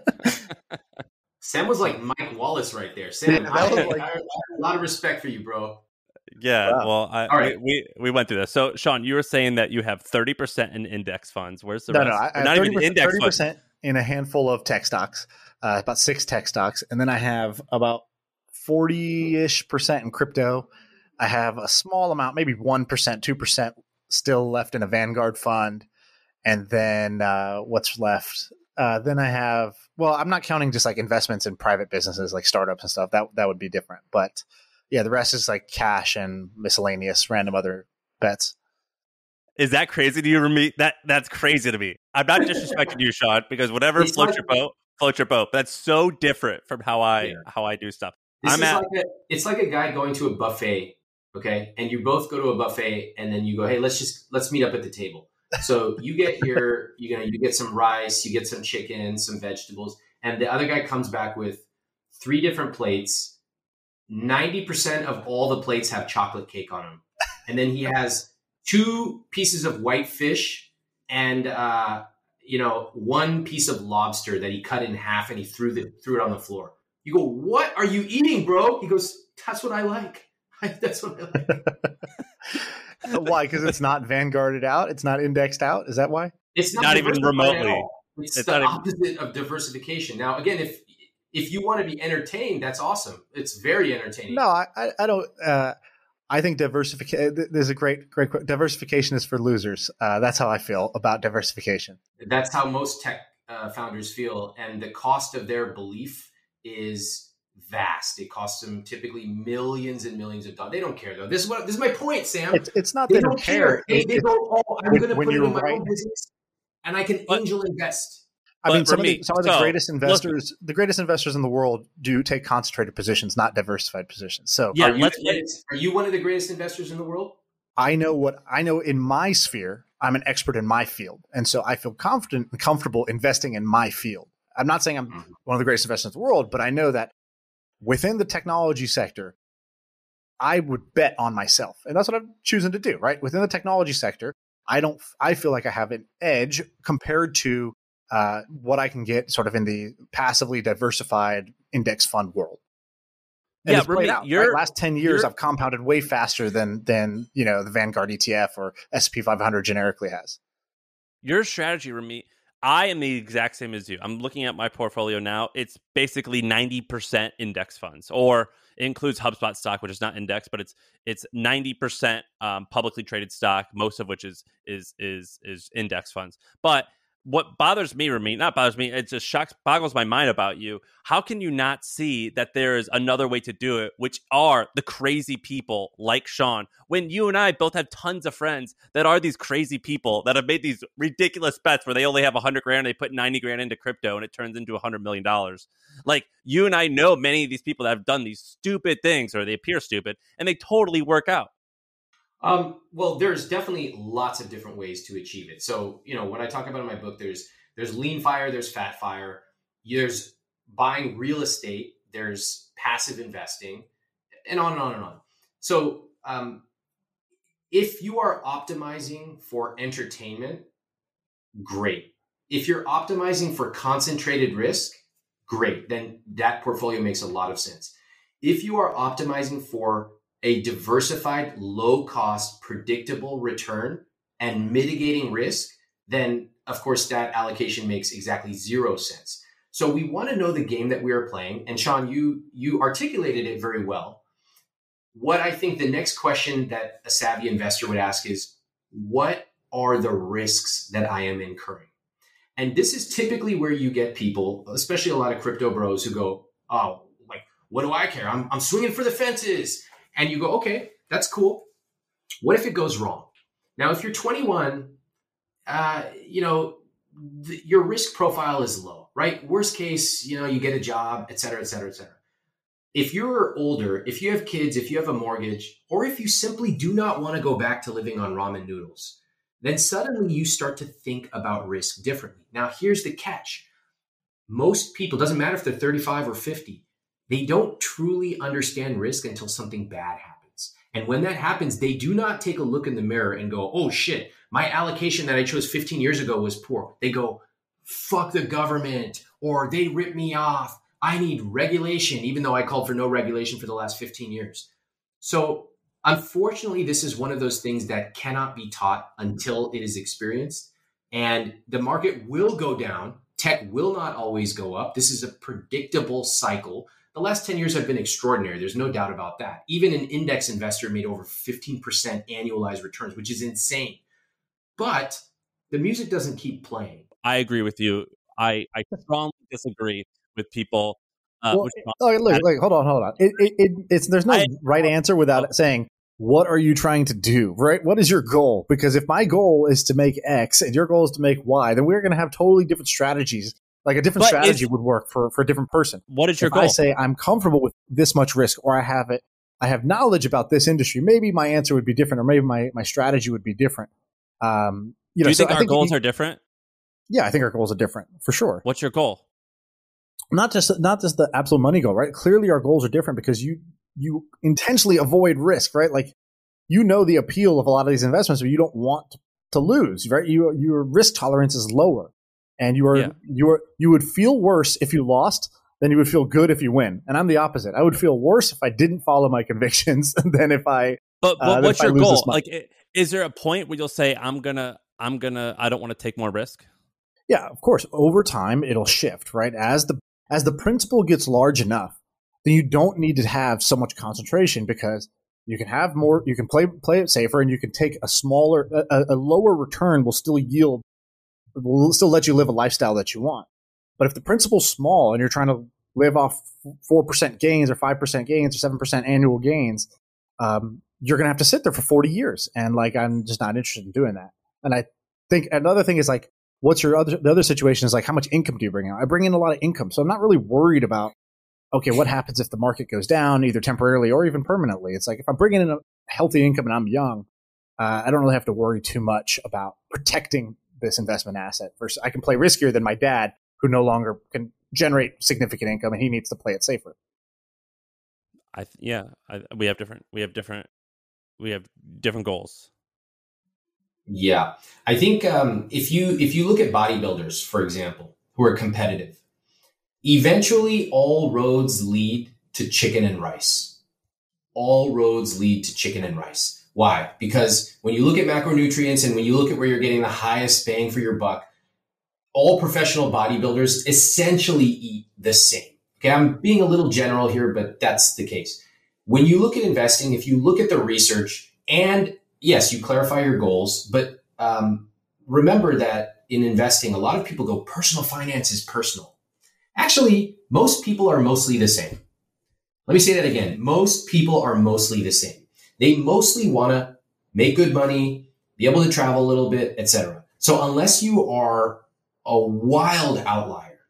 Sam was like Mike Wallace right there. Sam, yeah, I, like, I, I have a lot of respect for you, bro. Yeah, wow. well, I, All right. we, we went through this. So, Sean, you were saying that you have thirty percent in index funds. Where's the no, rest? No, I, I Not even index thirty percent funds. In a handful of tech stocks, uh, about six tech stocks. And then I have about forty-ish percent in crypto. I have a small amount, maybe one percent, two percent still left in a Vanguard fund. And then uh, what's left? Uh, then I have, well, I'm not counting just like investments in private businesses like startups and stuff. That that would be different. But yeah, the rest is like cash and miscellaneous random other bets. Is that crazy to you, Ramit? That that's crazy to me. I'm not disrespecting you, Sean, because whatever it's floats like, your boat, floats your boat. That's so different from how I yeah. how I do stuff. This I'm is at, like a, it's like a guy going to a buffet, okay, and you both go to a buffet, and then you go, hey, let's just let's meet up at the table. So you get your, you know, you get some rice, you get some chicken, some vegetables, and the other guy comes back with three different plates. ninety percent of all the plates have chocolate cake on them. And then he has two pieces of white fish and, uh, you know, one piece of lobster that he cut in half and he threw the, threw it on the floor. You go, what are you eating, bro? He goes, that's what I like. That's what I like. Why? Because it's not Vanguarded out? It's not indexed out? Is that why? It's not, not even remotely. It's, it's the opposite even... of diversification. Now, again, if if you want to be entertained, that's awesome. It's very entertaining. No, I, I, I don't. Uh, I think diversification. There's a great, great quote. Diversification is for losers. Uh, that's how I feel about diversification. That's how most tech uh, founders feel, and the cost of their belief is vast. It costs them typically millions and millions of dollars. They don't care though. This is what this is my point, Sam. It's, it's not they they don't care. care. They, they go, oh, I'm going to put it in my right. own business, and I can but, angel invest. I mean, some, me, of the, some of the so, greatest investors, look, the greatest investors in the world, do take concentrated positions, not diversified positions. So, yeah, are you, let's, let's, are you one of the greatest investors in the world? I know what I know in my sphere. I'm an expert in my field, and so I feel confident and comfortable investing in my field. I'm not saying I'm one of the greatest investors in the world, but I know that within the technology sector, I would bet on myself. And that's what I'm choosing to do, right? Within the technology sector, I don't, I feel like I have an edge compared to uh, what I can get sort of in the passively diversified index fund world. And yeah, it's played Remy, out. you're, Right? Last ten years, I've compounded way faster than, than, you know, the Vanguard E T F or S and P five hundred generically has. Your strategy, Remy, I am the exact same as you. I'm looking at my portfolio now. It's basically ninety percent index funds, or it includes HubSpot stock, which is not index, but it's it's ninety percent um, publicly traded stock, most of which is is is is index funds. But what bothers me, Remy, not bothers me, it just shocks, boggles my mind about you. How can you not see that there is another way to do it, which are the crazy people like Sean, when you and I both have tons of friends that are these crazy people that have made these ridiculous bets where they only have one hundred grand, they put ninety grand into crypto and it turns into one hundred million dollars. Like, you and I know many of these people that have done these stupid things, or they appear stupid, and they totally work out. Um, well, there's definitely lots of different ways to achieve it. So, you know, what I talk about in my book, there's there's lean fire, there's fat fire, there's buying real estate, there's passive investing, and on and on and on. So, um, if you are optimizing for entertainment, great. If you're optimizing for concentrated risk, great. Then that portfolio makes a lot of sense. If you are optimizing for a diversified, low-cost, predictable return and mitigating risk, then of course that allocation makes exactly zero sense. So we want to know the game that we are playing. And Sean, you you articulated it very well. What I think the next question that a savvy investor would ask is, what are the risks that I am incurring? And this is typically where you get people, especially a lot of crypto bros, who go, oh, like, what do I care? I'm I'm swinging for the fences. And you go, okay, that's cool. What if it goes wrong? Now, if you're twenty-one, uh, you know, th- your risk profile is low, right? Worst case, you know, you get a job, et cetera, et cetera, et cetera. If you're older, if you have kids, if you have a mortgage, or if you simply do not want to go back to living on ramen noodles, then suddenly you start to think about risk differently. Now, here's the catch. Most people, doesn't matter if they're thirty-five or fifty, they don't truly understand risk until something bad happens. And when that happens, they do not take a look in the mirror and go, oh shit, my allocation that I chose fifteen years ago was poor. They go, fuck the government, or they ripped me off. I need regulation, even though I called for no regulation for the last fifteen years. So unfortunately, this is one of those things that cannot be taught until it is experienced. And the market will go down. Tech will not always go up. This is a predictable cycle. The last ten years have been extraordinary. There's no doubt about that. Even an index investor made over fifteen percent annualized returns, which is insane. But the music doesn't keep playing. I agree with you. I, I strongly disagree with people. Uh, well, which, look, look, look, hold on, hold on. It, it, it, it's there's no I, right answer without oh. saying, what are you trying to do, right? What is your goal? Because if my goal is to make X and your goal is to make Y, then we're going to have totally different strategies. Like a different strategy would work for, for a different person. What is your if goal? I say I'm comfortable with this much risk, or I have it, I have knowledge about this industry, maybe my answer would be different, or maybe my, my strategy would be different. Um, you know, do you so think I our think goals you, are different? Yeah, I think our goals are different for sure. What's your goal? Not just not just the absolute money goal, right? Clearly, our goals are different because you you intentionally avoid risk, right? Like, you know the appeal of a lot of these investments, but you don't want to lose, right? You, your risk tolerance is lower, and you are yeah. you are you would feel worse if you lost than you would feel good if you win. And I'm the opposite. I would feel worse if I didn't follow my convictions than if I. But, but uh, what's your goal? Like, money. Is there a point where you'll say, "I'm gonna, I'm gonna, I don't want to take more risk"? Yeah, of course. Over time, it'll shift, right? As the as the principal gets large enough, then you don't need to have so much concentration, because you can have more, you can play play it safer, and you can take a smaller, a, a lower return will still yield, will still let you live a lifestyle that you want. But if the principal's small and you're trying to live off four percent gains or five percent gains or seven percent annual gains, um, you're going to have to sit there for forty years. And like, I'm just not interested in doing that. And I think another thing is like, what's your other, the other situation is like, how much income do you bring in? I bring in a lot of income. So I'm not really worried about, okay, what happens if the market goes down, either temporarily or even permanently? It's like, if I'm bringing in a healthy income and I'm young, uh, I don't really have to worry too much about protecting this investment asset. Versus, I can play riskier than my dad, who no longer can generate significant income, and he needs to play it safer. I th- yeah, I, we have different we have different we have different goals. Yeah, I think um, if you if you look at bodybuilders, for example, who are competitive, eventually all roads lead to chicken and rice. All roads lead to chicken and rice. Why? Because when you look at macronutrients and when you look at where you're getting the highest bang for your buck, all professional bodybuilders essentially eat the same. Okay, I'm being a little general here, but that's the case. When you look at investing, if you look at the research, and yes, you clarify your goals, but um, remember that in investing, a lot of people go, personal finance is personal. Actually, most people are mostly the same. Let me say that again. Most people are mostly the same. They mostly want to make good money, be able to travel a little bit, et cetera. So unless you are a wild outlier,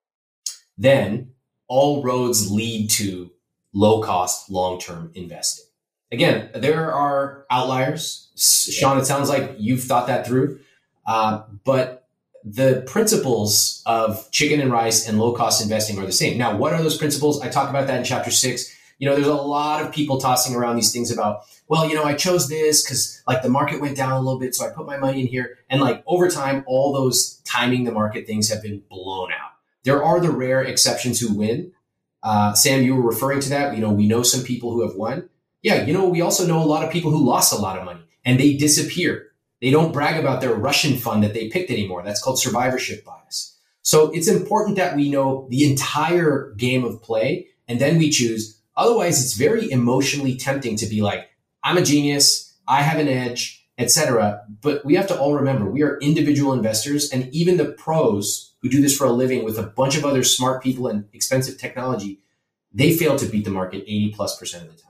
then all roads lead to low-cost, long-term investing. Again, there are outliers. Sean, it sounds like you've thought that through. Uh, but the principles of chicken and rice and low-cost investing are the same. Now, what are those principles? I talk about that in chapter six. You know, there's a lot of people tossing around these things about, well, you know, I chose this because like the market went down a little bit, so I put my money in here. And like over time, all those timing the market things have been blown out. There are the rare exceptions who win. Uh, Sam, you were referring to that. You know, we know some people who have won. Yeah, you know, we also know a lot of people who lost a lot of money and they disappear. They don't brag about their Russian fund that they picked anymore. That's called survivorship bias. So it's important that we know the entire game of play and then we choose. Otherwise, it's very emotionally tempting to be like, I'm a genius, I have an edge, et cetera. But we have to all remember we are individual investors, and even the pros who do this for a living with a bunch of other smart people and expensive technology, they fail to beat the market eighty plus percent of the time.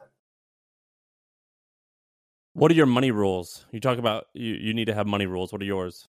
What are your money rules? You talk about you, you need to have money rules. What are yours?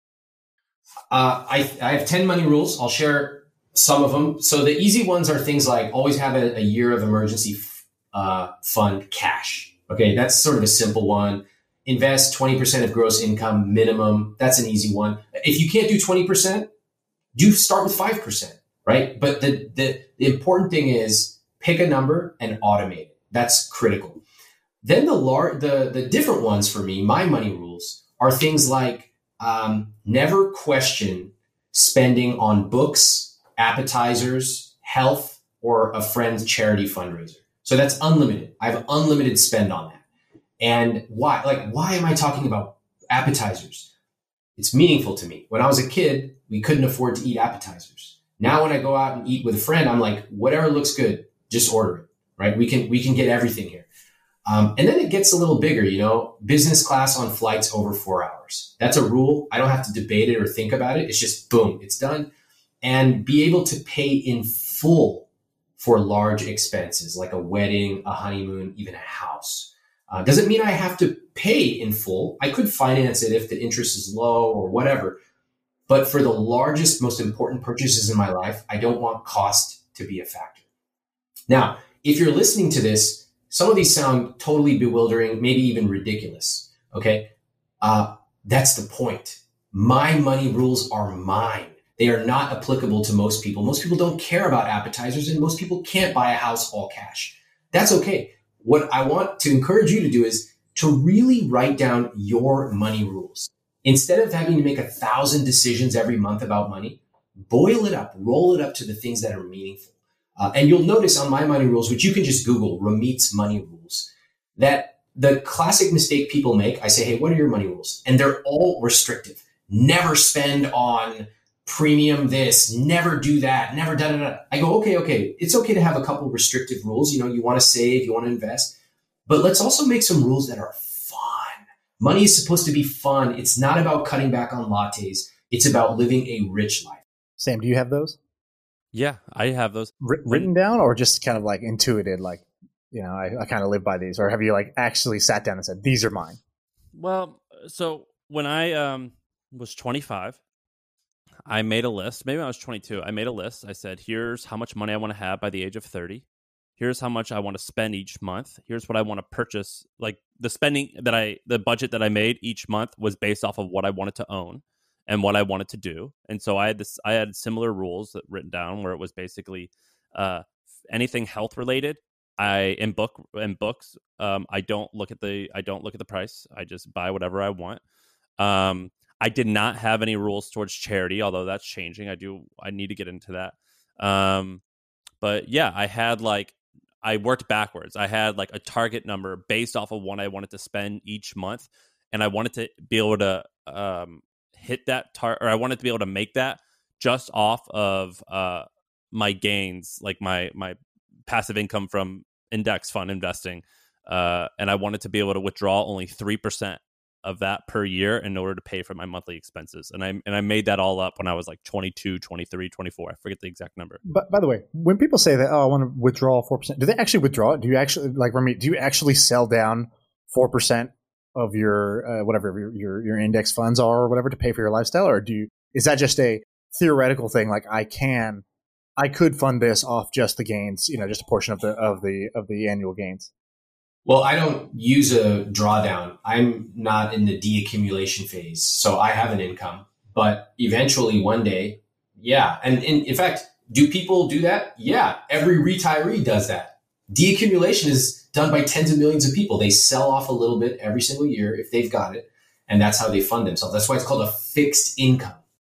Uh, I, I have ten money rules. I'll share some of them. So the easy ones are things like always have a, a year of emergency uh, fund cash. Okay, that's sort of a simple one. Invest twenty percent of gross income minimum. That's an easy one. If you can't do twenty percent, do start with five percent, right? But the, the, the important thing is pick a number and automate it. That's critical. Then the lar- the the different ones for me, my money rules, are things like um, never question spending on books, appetizers, health, or a friend's charity fundraiser. So that's unlimited. I have unlimited spend on that. And why? Like, why am I talking about appetizers? It's meaningful to me. When I was a kid, we couldn't afford to eat appetizers. Now, when I go out and eat with a friend, I'm like, whatever looks good, just order it, right? We can we can get everything here. Um, and then it gets a little bigger, you know, business class on flights over four hours. That's a rule. I don't have to debate it or think about it. It's just boom, it's done. And be able to pay in full for large expenses like a wedding, a honeymoon, even a house. Uh, doesn't mean I have to pay in full. I could finance it if the interest is low or whatever. But for the largest, most important purchases in my life, I don't want cost to be a factor. Now, if you're listening to this, some of these sound totally bewildering, maybe even ridiculous. Okay. Uh, that's the point. My money rules are mine. They are not applicable to most people. Most people don't care about appetizers, and most people can't buy a house all cash. That's okay. What I want to encourage you to do is to really write down your money rules. Instead of having to make a thousand decisions every month about money, boil it up, roll it up to the things that are meaningful. Uh, and you'll notice on my money rules, which you can just Google, Ramit's money rules, that the classic mistake people make, I say, hey, what are your money rules? And they're all restrictive. Never spend on premium this, never do that, never da da da. I go, okay, okay. It's okay to have a couple restrictive rules. You know, you want to save, you want to invest, but let's also make some rules that are fun. Money is supposed to be fun. It's not about cutting back on lattes. It's about living a rich life. Sam, do you have those? Yeah, I have those. R- written down or just kind of like intuited, like, you know, I, I kind of live by these, or have you like actually sat down and said, these are mine? Well, so when I um, was twenty-five, I made a list. Maybe I was twenty-two. I made a list. I said, here's how much money I want to have by the age of thirty. Here's how much I want to spend each month. Here's what I want to purchase. Like the spending that I, the budget that I made each month was based off of what I wanted to own. and what I wanted to do. And so I had this, I had similar rules that written down where it was basically uh, anything health related. I in book in books, um, I don't look at the I don't look at the price. I just buy whatever I want. Um, I did not have any rules towards charity, although that's changing. I do. I need to get into that. Um, but yeah, I had like I worked backwards. I had like a target number based off of what I wanted to spend each month, and I wanted to be able to um, hit that target, or I wanted to be able to make that just off of uh, my gains, like my my passive income from index fund investing, uh, and I wanted to be able to withdraw only three percent of that per year in order to pay for my monthly expenses. And I and I made that all up when I was like twenty-two, twenty-three, twenty-four. I forget the exact number. But by the way, when people say that, oh, I want to withdraw four percent, do they actually withdraw it? Do you actually, like, Remy, do you actually sell down four percent of your, uh, whatever your, your, your index funds are or whatever to pay for your lifestyle? Or do you, is that just a theoretical thing? Like I can, I could fund this off just the gains, you know, just a portion of the, of the, of the annual gains. Well, I don't use a drawdown. I'm not in the deaccumulation phase. So I have an income, but eventually one day, yeah. And in, in fact, do people do that? Yeah. Every retiree does that. Deaccumulation is done by tens of millions of people. They sell off a little bit every single year if they've got it. And that's how they fund themselves. That's why it's called a fixed income.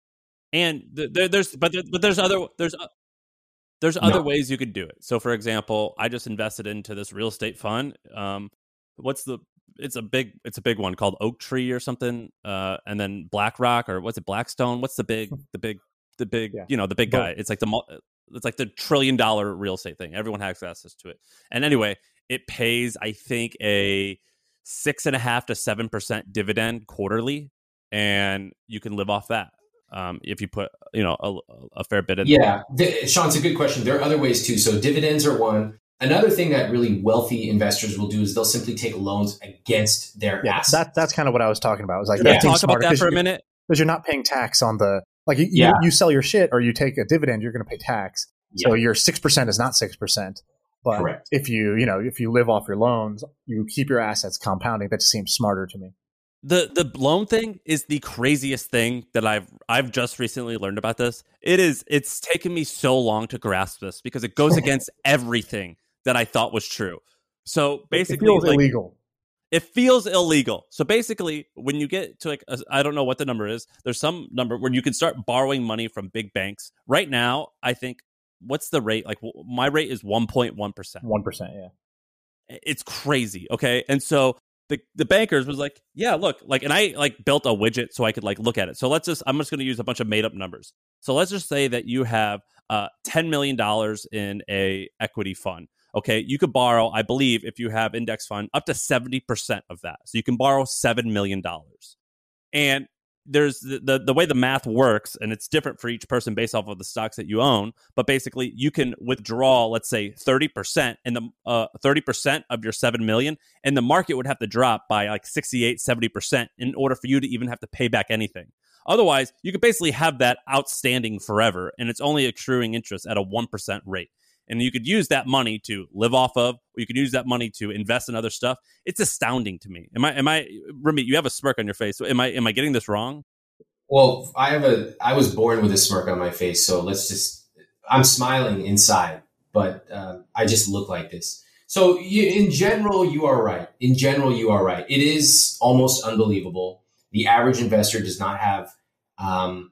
And there, there's, but there, but there's other, there's, There's other no. ways you could do it. So, for example, I just invested into this real estate fund. Um, what's the? It's a big. It's a big one called Oak Tree or something. Uh, and then BlackRock or what's it? Blackstone. What's the big? The big. The big. Yeah. You know, the big guy. It's like the. It's like the trillion dollar real estate thing. Everyone has access to it. And anyway, it pays, I think, a six and a half to seven percent dividend quarterly, and you can live off that. Um, if you put, you know, a, a fair bit in yeah, the, Sean, it's a good question. There are other ways too. So dividends are one. Another thing that really wealthy investors will do is they'll simply take loans against their yeah, assets. That, that's kind of what I was talking about. I was like, yeah. Talk about that for a minute. Because you're not paying tax on the, like you, yeah. you, you sell your shit or you take a dividend, you're going to pay tax. Yeah. So your six percent is not six percent. But Correct. if you, you know, if you live off your loans, you keep your assets compounding. That just seems smarter to me. The the loan thing is the craziest thing that I've I've just recently learned about this. It is it's taken me so long to grasp this because it goes against everything that I thought was true. So basically, it feels like, illegal. It feels illegal. So basically, when you get to like a, I don't know what the number is. There's some number where you can start borrowing money from big banks. Right now, I think what's the rate? Like my rate is one point one percent. one percent, yeah. It's crazy. Okay, and so. The the bankers was like, yeah, look, like, and I like built a widget so I could like look at it. So let's just, I'm just going to use a bunch of made up numbers. So let's just say that you have uh, ten million dollars in a equity fund. Okay. You could borrow, I believe, if you have index fund, up to seventy percent of that. So you can borrow seven million dollars. And there's the, the, the way the math works, and it's different for each person based off of the stocks that you own. But basically, you can withdraw, let's say, thirty percent and the uh, thirty percent of your seven million, and the market would have to drop by like sixty-eight, seventy percent in order for you to even have to pay back anything. Otherwise, you could basically have that outstanding forever, and it's only accruing interest at a one percent rate. And you could use that money to live off of, or you could use that money to invest in other stuff. It's astounding to me. Am I, am I, Remy, you have a smirk on your face. Am I, am I getting this wrong? Well, I have a, I was born with a smirk on my face. So let's just, I'm smiling inside, but uh, I just look like this. So you, in general, you are right. In general, you are right. It is almost unbelievable. The average investor does not have um,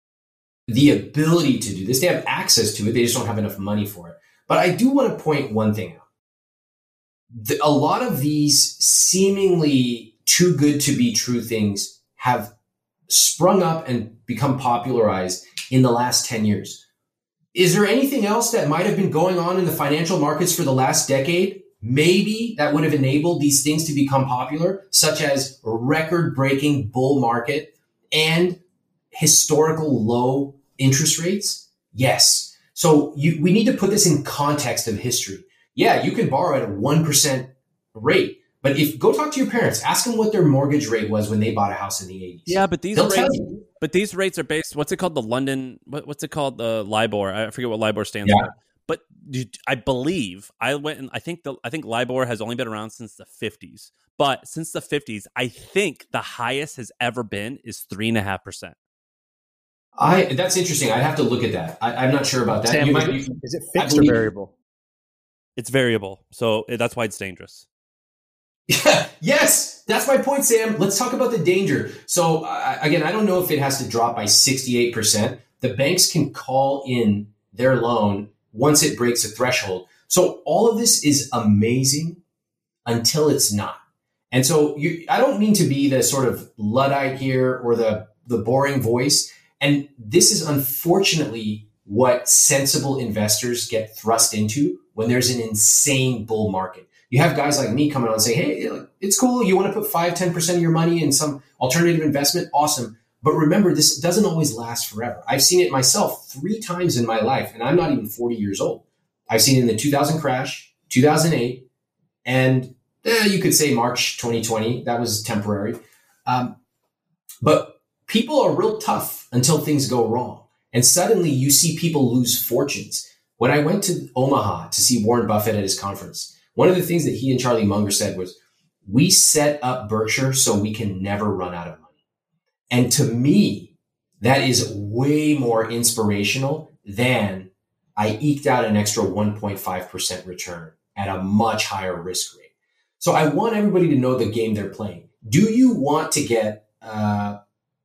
the ability to do this. They have access to it. They just don't have enough money for it. But I do want to point one thing out. The, a lot of these seemingly too good to be true things have sprung up and become popularized in the last ten years. Is there anything else that might have been going on in the financial markets for the last decade? Maybe that would have enabled these things to become popular, such as a record-breaking bull market and historical low interest rates? Yes. So you, we need to put this in context of history. Yeah, you can borrow at a one percent rate, but if go talk to your parents, ask them what their mortgage rate was when they bought a house in the eighties. Yeah, but these They'll rates, tell you. But these rates are based, what's it called? The London, what, what's it called? The LIBOR. I forget what LIBOR stands Yeah. for. But I believe I went and I think the I think LIBOR has only been around since the fifties. But since the fifties, I think the highest has ever been is three and a half percent. I that's interesting. I'd have to look at that. I, I'm not sure about that. Sam, you is, might it, be, is it fixed I or believe- variable? It's variable, so that's why it's dangerous. Yes, that's my point, Sam. Let's talk about the danger. So uh, again, I don't know if it has to drop by sixty-eight percent. The banks can call in their loan once it breaks a threshold. So all of this is amazing until it's not. And so you, I don't mean to be the sort of Luddite here or the, the boring voice. And this is unfortunately what sensible investors get thrust into when there's an insane bull market. You have guys like me coming on and saying, hey, it's cool. You want to put five, ten percent of your money in some alternative investment? Awesome. But remember, this doesn't always last forever. I've seen it myself three times in my life, and I'm not even forty years old. I've seen it in the two thousand crash, two thousand eight, and eh, you could say March twenty twenty. That was temporary. Um, but people are real tough until things go wrong. And suddenly you see people lose fortunes. When I went to Omaha to see Warren Buffett at his conference, one of the things that he and Charlie Munger said was, we set up Berkshire so we can never run out of money. And to me, that is way more inspirational than I eked out an extra one point five percent return at a much higher risk rate. So I want everybody to know the game they're playing. Do you want to get uh,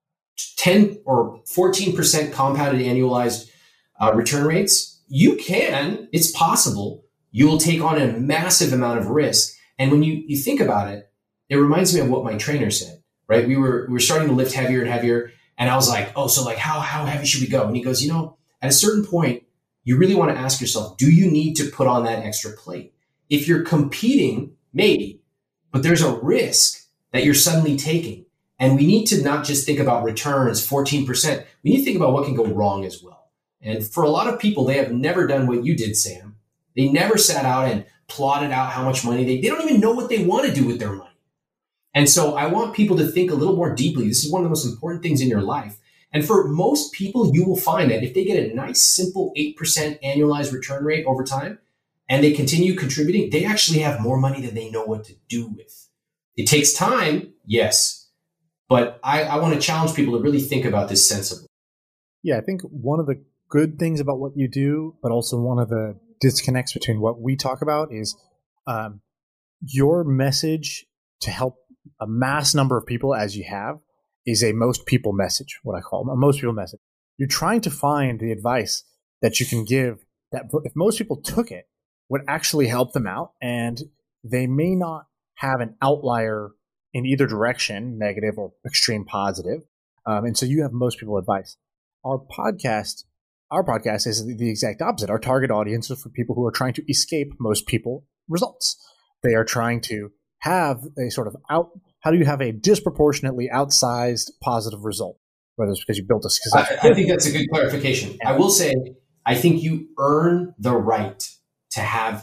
ten or fourteen percent compounded annualized uh, return rates? You can. It's possible. You will take on a massive amount of risk. And when you, you think about it, it reminds me of what my trainer said, right? We were, we were starting to lift heavier and heavier. And I was like, oh, so like how, how heavy should we go? And he goes, you know, at a certain point, you really want to ask yourself, do you need to put on that extra plate? If you're competing, maybe, but there's a risk that you're suddenly taking. And we need to not just think about returns, fourteen percent. We need to think about what can go wrong as well. And for a lot of people, they have never done what you did, Sam. They never sat out and plotted out how much money they, they don't even know what they want to do with their money. And so I want people to think a little more deeply. This is one of the most important things in your life. And for most people, you will find that if they get a nice, simple eight percent annualized return rate over time, and they continue contributing, they actually have more money than they know what to do with. It takes time, yes, but I, I want to challenge people to really think about this sensibly. Yeah, I think one of the good things about what you do, but also one of the disconnects between what we talk about is um, your message to help a mass number of people as you have is a most people message, what I call a most people message. You're trying to find the advice that you can give that if most people took it would actually help them out, and they may not have an outlier in either direction, negative or extreme positive. Um, and so you have most people advice. Our podcast, our podcast is the exact opposite. Our target audience is for people who are trying to escape most people results. They are trying to have a sort of out, how do you have a disproportionately outsized positive result? Whether it's because you built a successful. I, I think that's a good clarification. I will say, I think you earn the right to have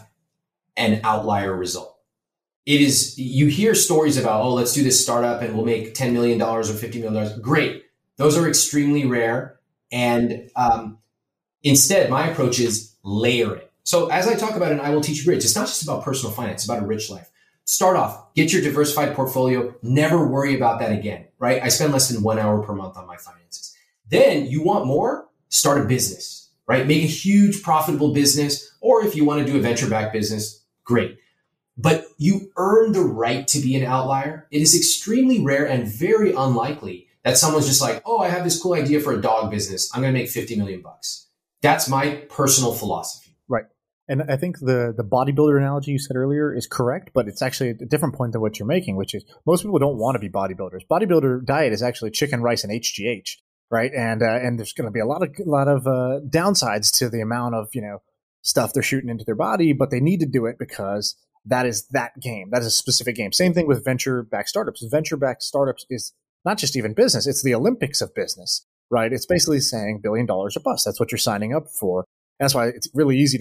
an outlier result. It is, you hear stories about, oh, let's do this startup and we'll make ten million dollars or fifty million dollars. Great. Those are extremely rare. And um, instead, my approach is layer it. So as I talk about in I Will Teach You Rich, it's not just about personal finance, it's about a rich life. Start off, get your diversified portfolio, never worry about that again, right? I spend less than one hour per month on my finances. Then you want more, start a business, right? Make a huge profitable business, or if you want to do a venture-backed business, great. But you earn the right to be an outlier. It is extremely rare and very unlikely that someone's just like, oh, I have this cool idea for a dog business. I'm going to make fifty million bucks. That's my personal philosophy. Right. And I think the, the bodybuilder analogy you said earlier is correct, but it's actually a different point than what you're making, which is most people don't want to be bodybuilders. Bodybuilder diet is actually chicken, rice, and H G H, right? And uh, and there's going to be a lot of a lot of uh, downsides to the amount of you know stuff they're shooting into their body, but they need to do it because that is that game. That is a specific game. Same thing with venture-backed startups. Venture-backed startups is not just even business; it's the Olympics of business, right? It's basically saying billion dollars or bust. That's what you're signing up for. And that's why it's really easy to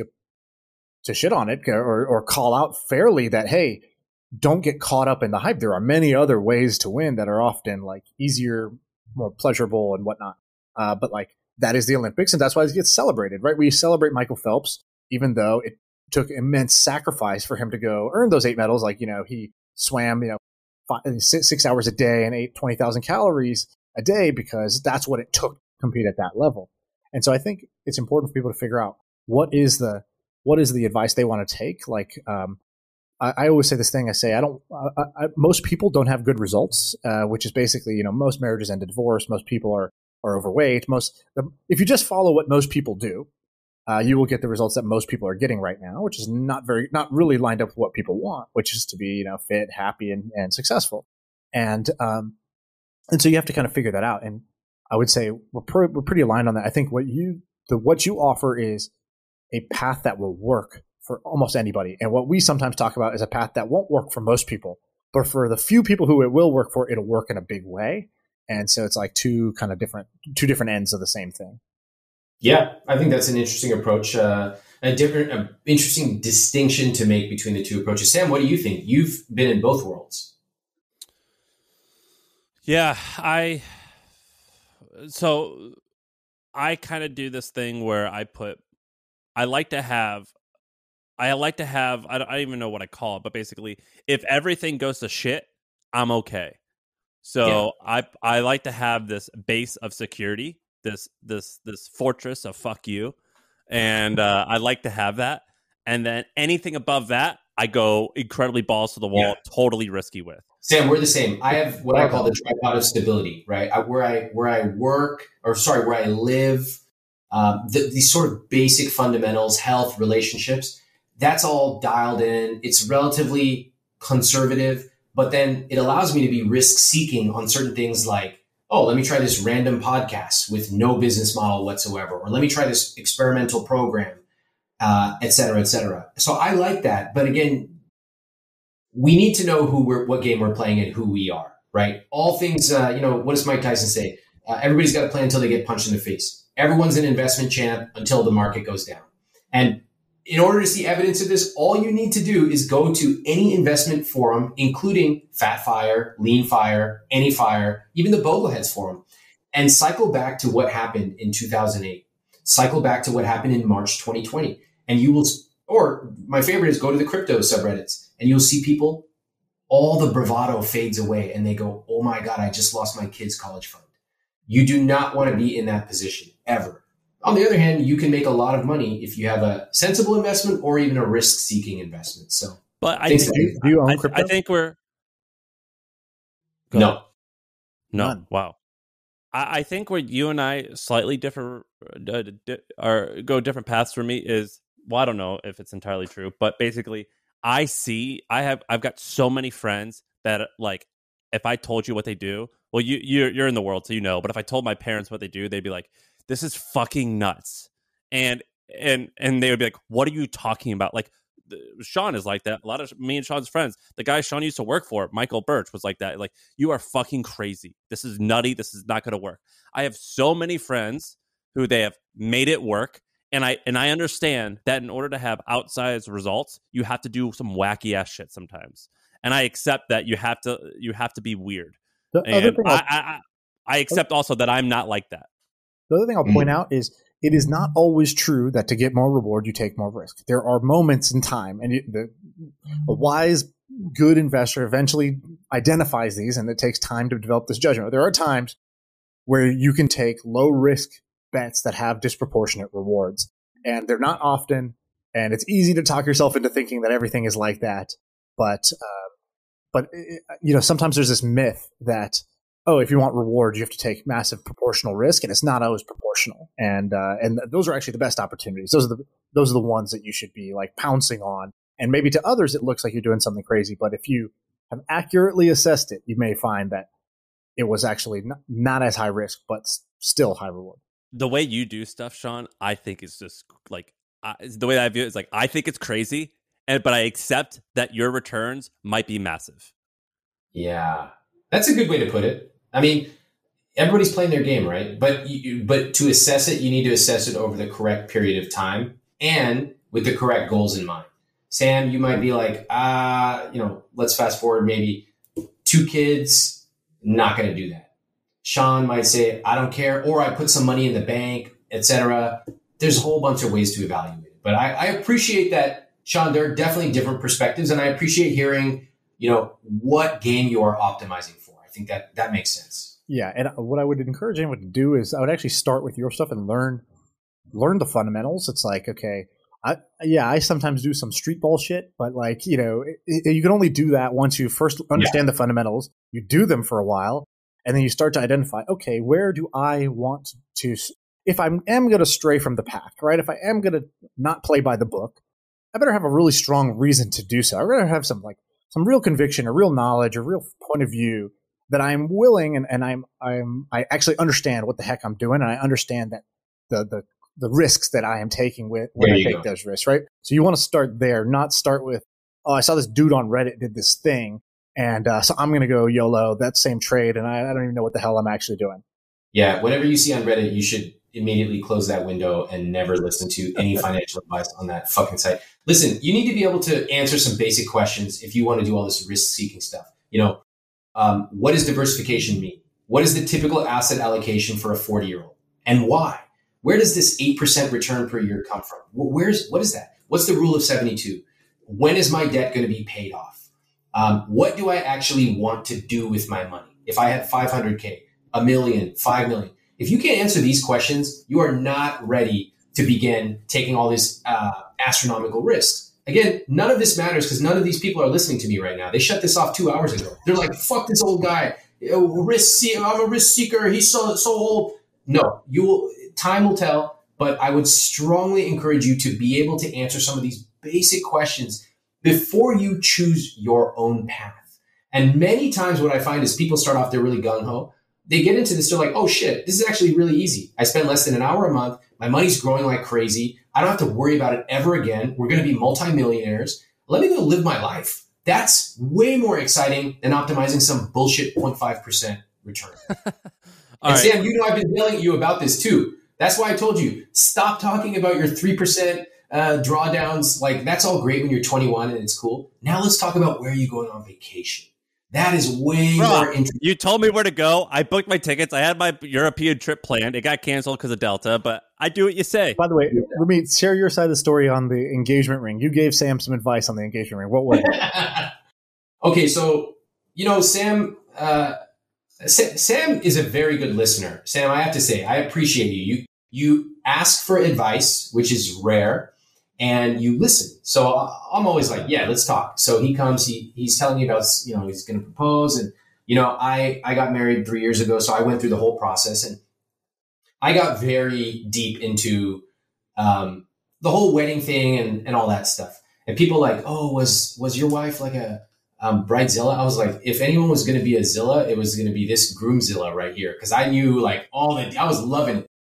to shit on it or, or call out fairly that, hey, don't get caught up in the hype. There are many other ways to win that are often like easier, more pleasurable and whatnot. Uh, but like that is the Olympics, and that's why it gets celebrated, right? We celebrate Michael Phelps, even though it took immense sacrifice for him to go earn those eight medals. Like, you know, he swam, you know, five, six, six hours a day and ate twenty thousand calories a day because that's what it took compete at that level. And so I think it's important for people to figure out what is the what is the advice they want to take. Like um, I, I always say this thing. I say I don't. I, I, most people don't have good results, uh, which is basically, you know, most marriages end in divorce. Most people are are overweight. Most if you just follow what most people do, uh, you will get the results that most people are getting right now, which is not very not really lined up with what people want, which is to be, you know, fit, happy, and, and successful. And um, and so you have to kind of figure that out. And I would say we're pr- we're pretty aligned on that. I think what you the what you offer is a path that will work for almost anybody. And what we sometimes talk about is a path that won't work for most people, but for the few people who it will work for, it'll work in a big way. And so it's like two kind of different, two different ends of the same thing. Yeah, I think that's an interesting approach, uh, a different, uh, interesting distinction to make between the two approaches. Sam, what do you think? You've been in both worlds. Yeah, I, so I kind of do this thing where I put, I like to have, I like to have, I don't, I don't even know what I call it, but basically, if everything goes to shit, I'm okay. So yeah. I I like to have this base of security, this this this fortress of fuck you, and uh, I like to have that. And then anything above that, I go incredibly balls to the wall, yeah. totally risky with. Sam, we're the same. I have what I call the tripod of stability, right? I, where I where I work, or sorry, where I live. Um, the, these sort of basic fundamentals, health, relationships, that's all dialed in. It's relatively conservative, but then it allows me to be risk seeking on certain things like, oh, let me try this random podcast with no business model whatsoever, or let me try this experimental program, uh, et cetera, et cetera. So I like that. But again, we need to know who we're, what game we're playing and who we are, right? All things, uh, you know, what does Mike Tyson say? Uh, everybody's got to play until they get punched in the face. Everyone's an investment champ until the market goes down. And in order to see evidence of this, all you need to do is go to any investment forum, including Fat Fire, Lean Fire, Any Fire, even the Bogleheads forum, and cycle back to what happened in two thousand eight. Cycle back to what happened in March twenty twenty. And you will, or my favorite is go to the crypto subreddits, and you'll see people, all the bravado fades away, and they go, oh my God, I just lost my kid's college fund. You do not want to be in that position ever. On the other hand, you can make a lot of money if you have a sensible investment or even a risk-seeking investment. So, but I think, do you, do you own I, crypto? I think we're no, no. None. Wow. I, I think where you and I slightly differ, uh, di- or go different paths for me is, well, I don't know if it's entirely true, but basically, I see, I have, I've got so many friends that like, if I told you what they do, well, you you're, you're in the world, so you know. But if I told my parents what they do, they'd be like, "This is fucking nuts," and and and they would be like, "What are you talking about?" Like the, Sean is like that. A lot of me and Sean's friends, the guy Sean used to work for, Michael Birch, was like that. Like, you are fucking crazy. This is nutty. This is not going to work. I have so many friends who they have made it work, and I and I understand that in order to have outsized results, you have to do some wacky ass shit sometimes. And I accept that you have to you have to be weird. The and other thing I, I, I accept also that I'm not like that. The other thing I'll point out is it is not always true that to get more reward, you take more risk. There are moments in time, and it, the, a wise, good investor eventually identifies these, and it takes time to develop this judgment. There are times where you can take low-risk bets that have disproportionate rewards, and they're not often, and it's easy to talk yourself into thinking that everything is like that. But, uh, but you know, sometimes there's this myth that, oh, if you want reward, you have to take massive proportional risk, and it's not always proportional. And uh, and those are actually the best opportunities. Those are the those are the ones that you should be like pouncing on. And maybe to others, it looks like you're doing something crazy, but if you have accurately assessed it, you may find that it was actually not, not as high risk, but still high reward. The way you do stuff, Sean, I think is just like I, the way I view it is like I think it's crazy. And, but I accept that your returns might be massive. Yeah, that's a good way to put it. I mean, everybody's playing their game, right? But you, but to assess it, you need to assess it over the correct period of time and with the correct goals in mind. Sam, you might be like, ah, uh, you know, let's fast forward maybe two kids, not going to do that. Sean might say, I don't care, or I put some money in the bank, et cetera. There's a whole bunch of ways to evaluate it. But I, I appreciate that, Sean, there are definitely different perspectives, and I appreciate hearing, you know, what game you are optimizing for. I think that that makes sense. Yeah, and what I would encourage anyone to do is I would actually start with your stuff and learn learn the fundamentals. It's like, okay, I yeah, I sometimes do some street ball shit, but like, you know, it, it, you can only do that once you first understand yeah. the fundamentals. You do them for a while, and then you start to identify, okay, where do I want to, if I am going to stray from the pack, right? If I am going to not play by the book, I better have a really strong reason to do so. I better have some like some real conviction, a real knowledge, a real point of view that I'm willing and, and I'm I'm I actually understand what the heck I'm doing, and I understand that the the the risks that I am taking with when I take go. those risks, right? So you want to start there, not start with, oh, I saw this dude on Reddit did this thing, and uh, so I'm going to go YOLO that same trade, and I, I don't even know what the hell I'm actually doing. Yeah, whatever you see on Reddit, you should immediately close that window and never listen to any financial advice on that fucking site. Listen, you need to be able to answer some basic questions if you want to do all this risk-seeking stuff. You know, um, what does diversification mean? What is the typical asset allocation for a forty-year-old? And why? Where does this eight percent return per year come from? Where's, what is that? What's the rule of seventy-two? When is my debt going to be paid off? Um, what do I actually want to do with my money? If I had five hundred K, a million, five million. If you can't answer these questions, you are not ready to begin taking all these uh, astronomical risks. Again, none of this matters because none of these people are listening to me right now. They shut this off two hours ago. They're like, fuck this old guy. Risk, I'm a risk seeker. He's so, so old. No, you will, time will tell, but I would strongly encourage you to be able to answer some of these basic questions before you choose your own path. And many times what I find is people start off, they're really gung-ho. They get into this, they're like, oh shit, this is actually really easy. I spend less than an hour a month. My money's growing like crazy. I don't have to worry about it ever again. We're going to be multimillionaires. Let me go live my life. That's way more exciting than optimizing some bullshit zero point five percent return. and right. Sam, you know I've been telling you about this too. That's why I told you, stop talking about your three percent uh, drawdowns. Like, that's all great when you're twenty-one and it's cool. Now let's talk about where you're going on vacation. That is way Bro, more interesting. You told me where to go. I booked my tickets. I had my European trip planned. It got canceled because of Delta, but I do what you say. By the way, Ramit, share your side of the story on the engagement ring. You gave Sam some advice on the engagement ring. What was it? Okay, so, you know, Sam, uh, Sam, Sam is a very good listener. Sam, I have to say, I appreciate you. You, you ask for advice, which is rare, and you listen. So I'm always like, yeah, let's talk. So he comes, he he's telling me about, you know, he's going to propose. And, you know, I, I got married three years ago. So I went through the whole process and I got very deep into um, the whole wedding thing and, and all that stuff. And people like, oh, was, was your wife like a um, bridezilla? I was like, if anyone was going to be a Zilla, it was going to be this groomzilla right here. Cause I knew like all the, I was loving it.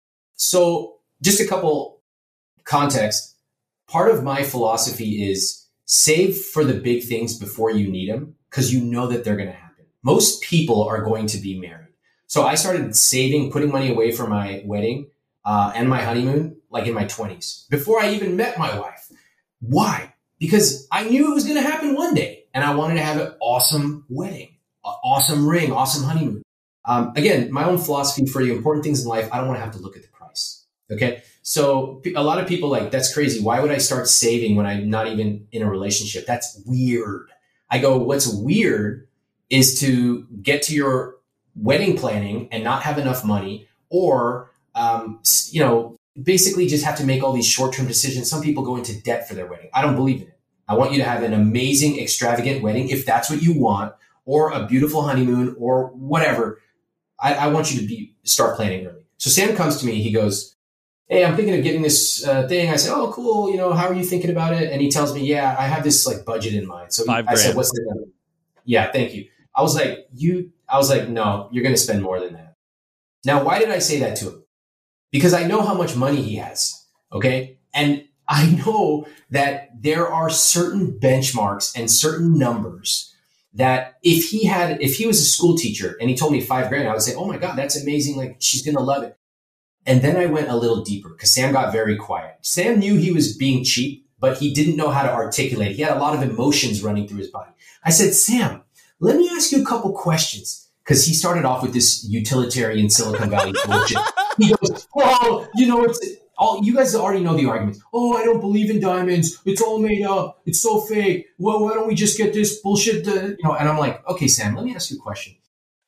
So just a couple context. Part of my philosophy is save for the big things before you need them because you know that they're going to happen. Most people are going to be married. So I started saving, putting money away for my wedding uh, and my honeymoon, like in my twenties, before I even met my wife. Why? Because I knew it was going to happen one day and I wanted to have an awesome wedding, an awesome ring, awesome honeymoon. Um, again, my own philosophy for the important things in life, I don't want to have to look at the price. Okay. So a lot of people like, that's crazy. Why would I start saving when I'm not even in a relationship? That's weird. I go, what's weird is to get to your wedding planning and not have enough money or, um, you know, basically just have to make all these short-term decisions. Some people go into debt for their wedding. I don't believe in it. I want you to have an amazing, extravagant wedding if that's what you want, or a beautiful honeymoon or whatever. I, I want you to be start planning early. So Sam comes to me. He goes, hey, I'm thinking of getting this uh, thing. I said, oh, cool. You know, how are you thinking about it? And he tells me, yeah, I have this like budget in mind. So he, I said, what's the number? Yeah, thank you. I was like, you, I was like, no, you're going to spend more than that. Now, why did I say that to him? Because I know how much money he has. Okay. And I know that there are certain benchmarks and certain numbers that if he had, if he was a school teacher and he told me five grand, I would say, oh my God, that's amazing. Like she's going to love it. And then I went a little deeper because Sam got very quiet. Sam knew he was being cheap, but he didn't know how to articulate. He had a lot of emotions running through his body. I said, Sam, let me ask you a couple questions. Because he started off with this utilitarian Silicon Valley bullshit. He goes, oh, you know, it's all, you guys already know the arguments. Oh, I don't believe in diamonds. It's all made up. It's so fake. Well, why don't we just get this bullshit? To, you know, and I'm like, okay, Sam, let me ask you a question.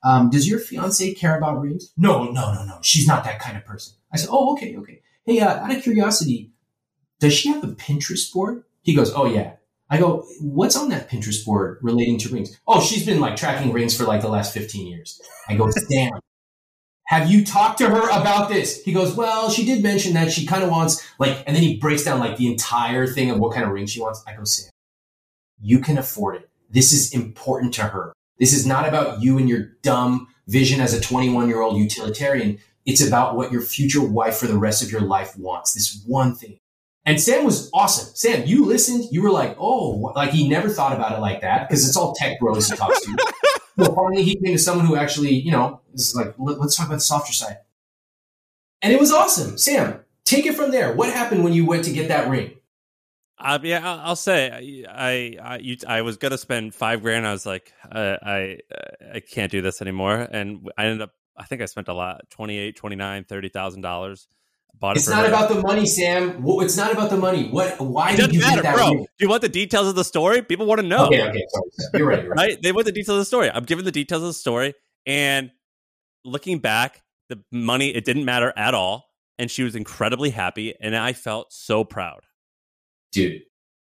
um, does your fiance care about rings? No, no, no, no. She's not that kind of person. I said, oh, okay, okay. Hey, uh, out of curiosity, does she have a Pinterest board? He goes, oh, yeah. I go, what's on that Pinterest board relating to rings? Oh, she's been like tracking rings for like the last fifteen years. I go, Sam, have you talked to her about this? He goes, well, she did mention that she kind of wants like, and then he breaks down like the entire thing of what kind of ring she wants. I go, Sam, you can afford it. This is important to her. This is not about you and your dumb vision as a twenty-one-year-old utilitarian. It's about what your future wife for the rest of your life wants. This one thing. And Sam was awesome. Sam, you listened. You were like, oh, like he never thought about it like that because it's all tech bros he talks to. So finally, he came to someone who actually, you know, is like, let's talk about the softer side. And it was awesome. Sam, take it from there. What happened when you went to get that ring? Uh, yeah, I'll say I I you, I was gonna spend five grand. I was like, uh, I I can't do this anymore, and I ended up. I think I spent a lot, twenty-eight, twenty-nine, thirty thousand dollars. Bought it. It's for not her. about the money, Sam. It's not about the money. What? Why It did doesn't you matter, get that bro. ring? Do you want the details of the story? People want to know. Okay, okay, sorry. You're right. You're right. Right? They want the details of the story. I'm giving the details of the story, and looking back, the money it didn't matter at all, and she was incredibly happy, and I felt so proud. Dude,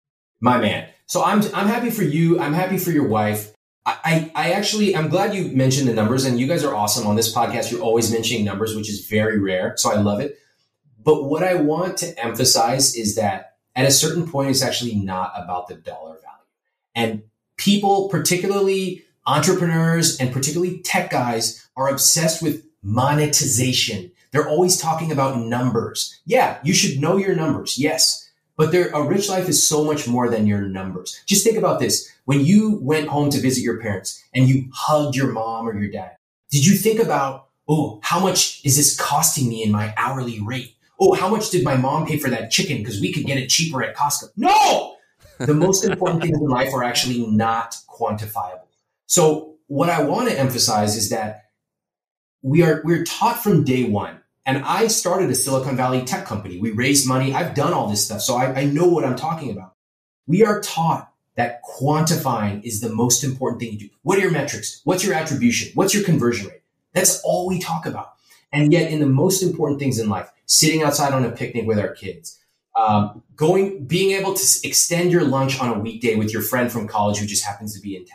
my man. So I'm I'm happy for you. I'm happy for your wife. I, I, I actually, I'm glad you mentioned the numbers, and you guys are awesome on this podcast. You're always mentioning numbers, which is very rare. So I love it. But what I want to emphasize is that at a certain point, it's actually not about the dollar value. And people, particularly entrepreneurs and particularly tech guys, are obsessed with monetization. They're always talking about numbers. Yeah, you should know your numbers. Yes. But there, a rich life is so much more than your numbers. Just think about this. When you went home to visit your parents and you hugged your mom or your dad, did you think about, oh, how much is this costing me in my hourly rate? Oh, how much did my mom pay for that chicken? Because we could get it cheaper at Costco. No! The most important things in life are actually not quantifiable. So what I want to emphasize is that we are, we're taught from day one. And I started a Silicon Valley tech company. We raised money. I've done all this stuff. So I, I know what I'm talking about. We are taught that quantifying is the most important thing you do. What are your metrics? What's your attribution? What's your conversion rate? That's all we talk about. And yet in the most important things in life, sitting outside on a picnic with our kids, um, going, being able to extend your lunch on a weekday with your friend from college who just happens to be in town.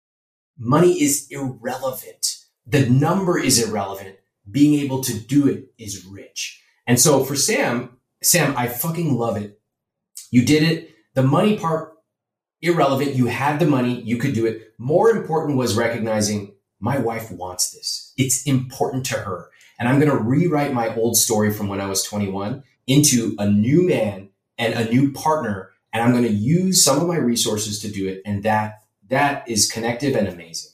Money is irrelevant. The number is irrelevant. Being able to do it is rich. And so for Sam, Sam, I fucking love it. You did it. The money part, irrelevant. You had the money. You could do it. More important was recognizing my wife wants this. It's important to her. And I'm going to rewrite my old story from when I was twenty-one into a new man and a new partner. And I'm going to use some of my resources to do it. And that, that is connective and amazing.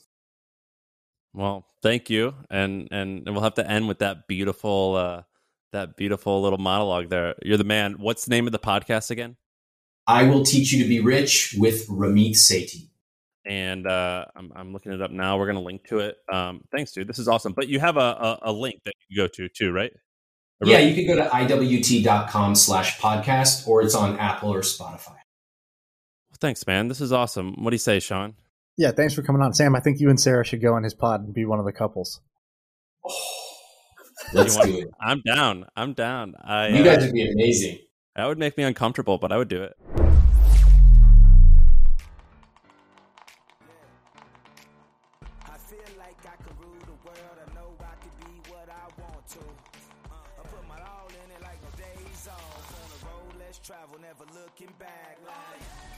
Well, thank you, and and we'll have to end with that beautiful, uh, that beautiful little monologue there. You're the man. What's the name of the podcast again? I Will Teach You to Be Rich with Ramit Sethi. And uh, I'm I'm looking it up now. We're gonna link to it. Um, thanks, dude. This is awesome. But you have a, a, a link that you can go to too, right? Yeah, you can go to iwt.com slash podcast, or it's on Apple or Spotify. Well, thanks, man. This is awesome. What do you say, Sean? Yeah, thanks for coming on. Sam, I think you and Sarah should go on his pod and be one of the couples. Oh, let's do it. I'm down. I'm down. I, you guys uh, would be amazing. That would make me uncomfortable, but I would do it. I feel like I could rule the world. I know I could be what I want to. Uh, I put my all in it like no days off. On the road, let's travel, never looking back.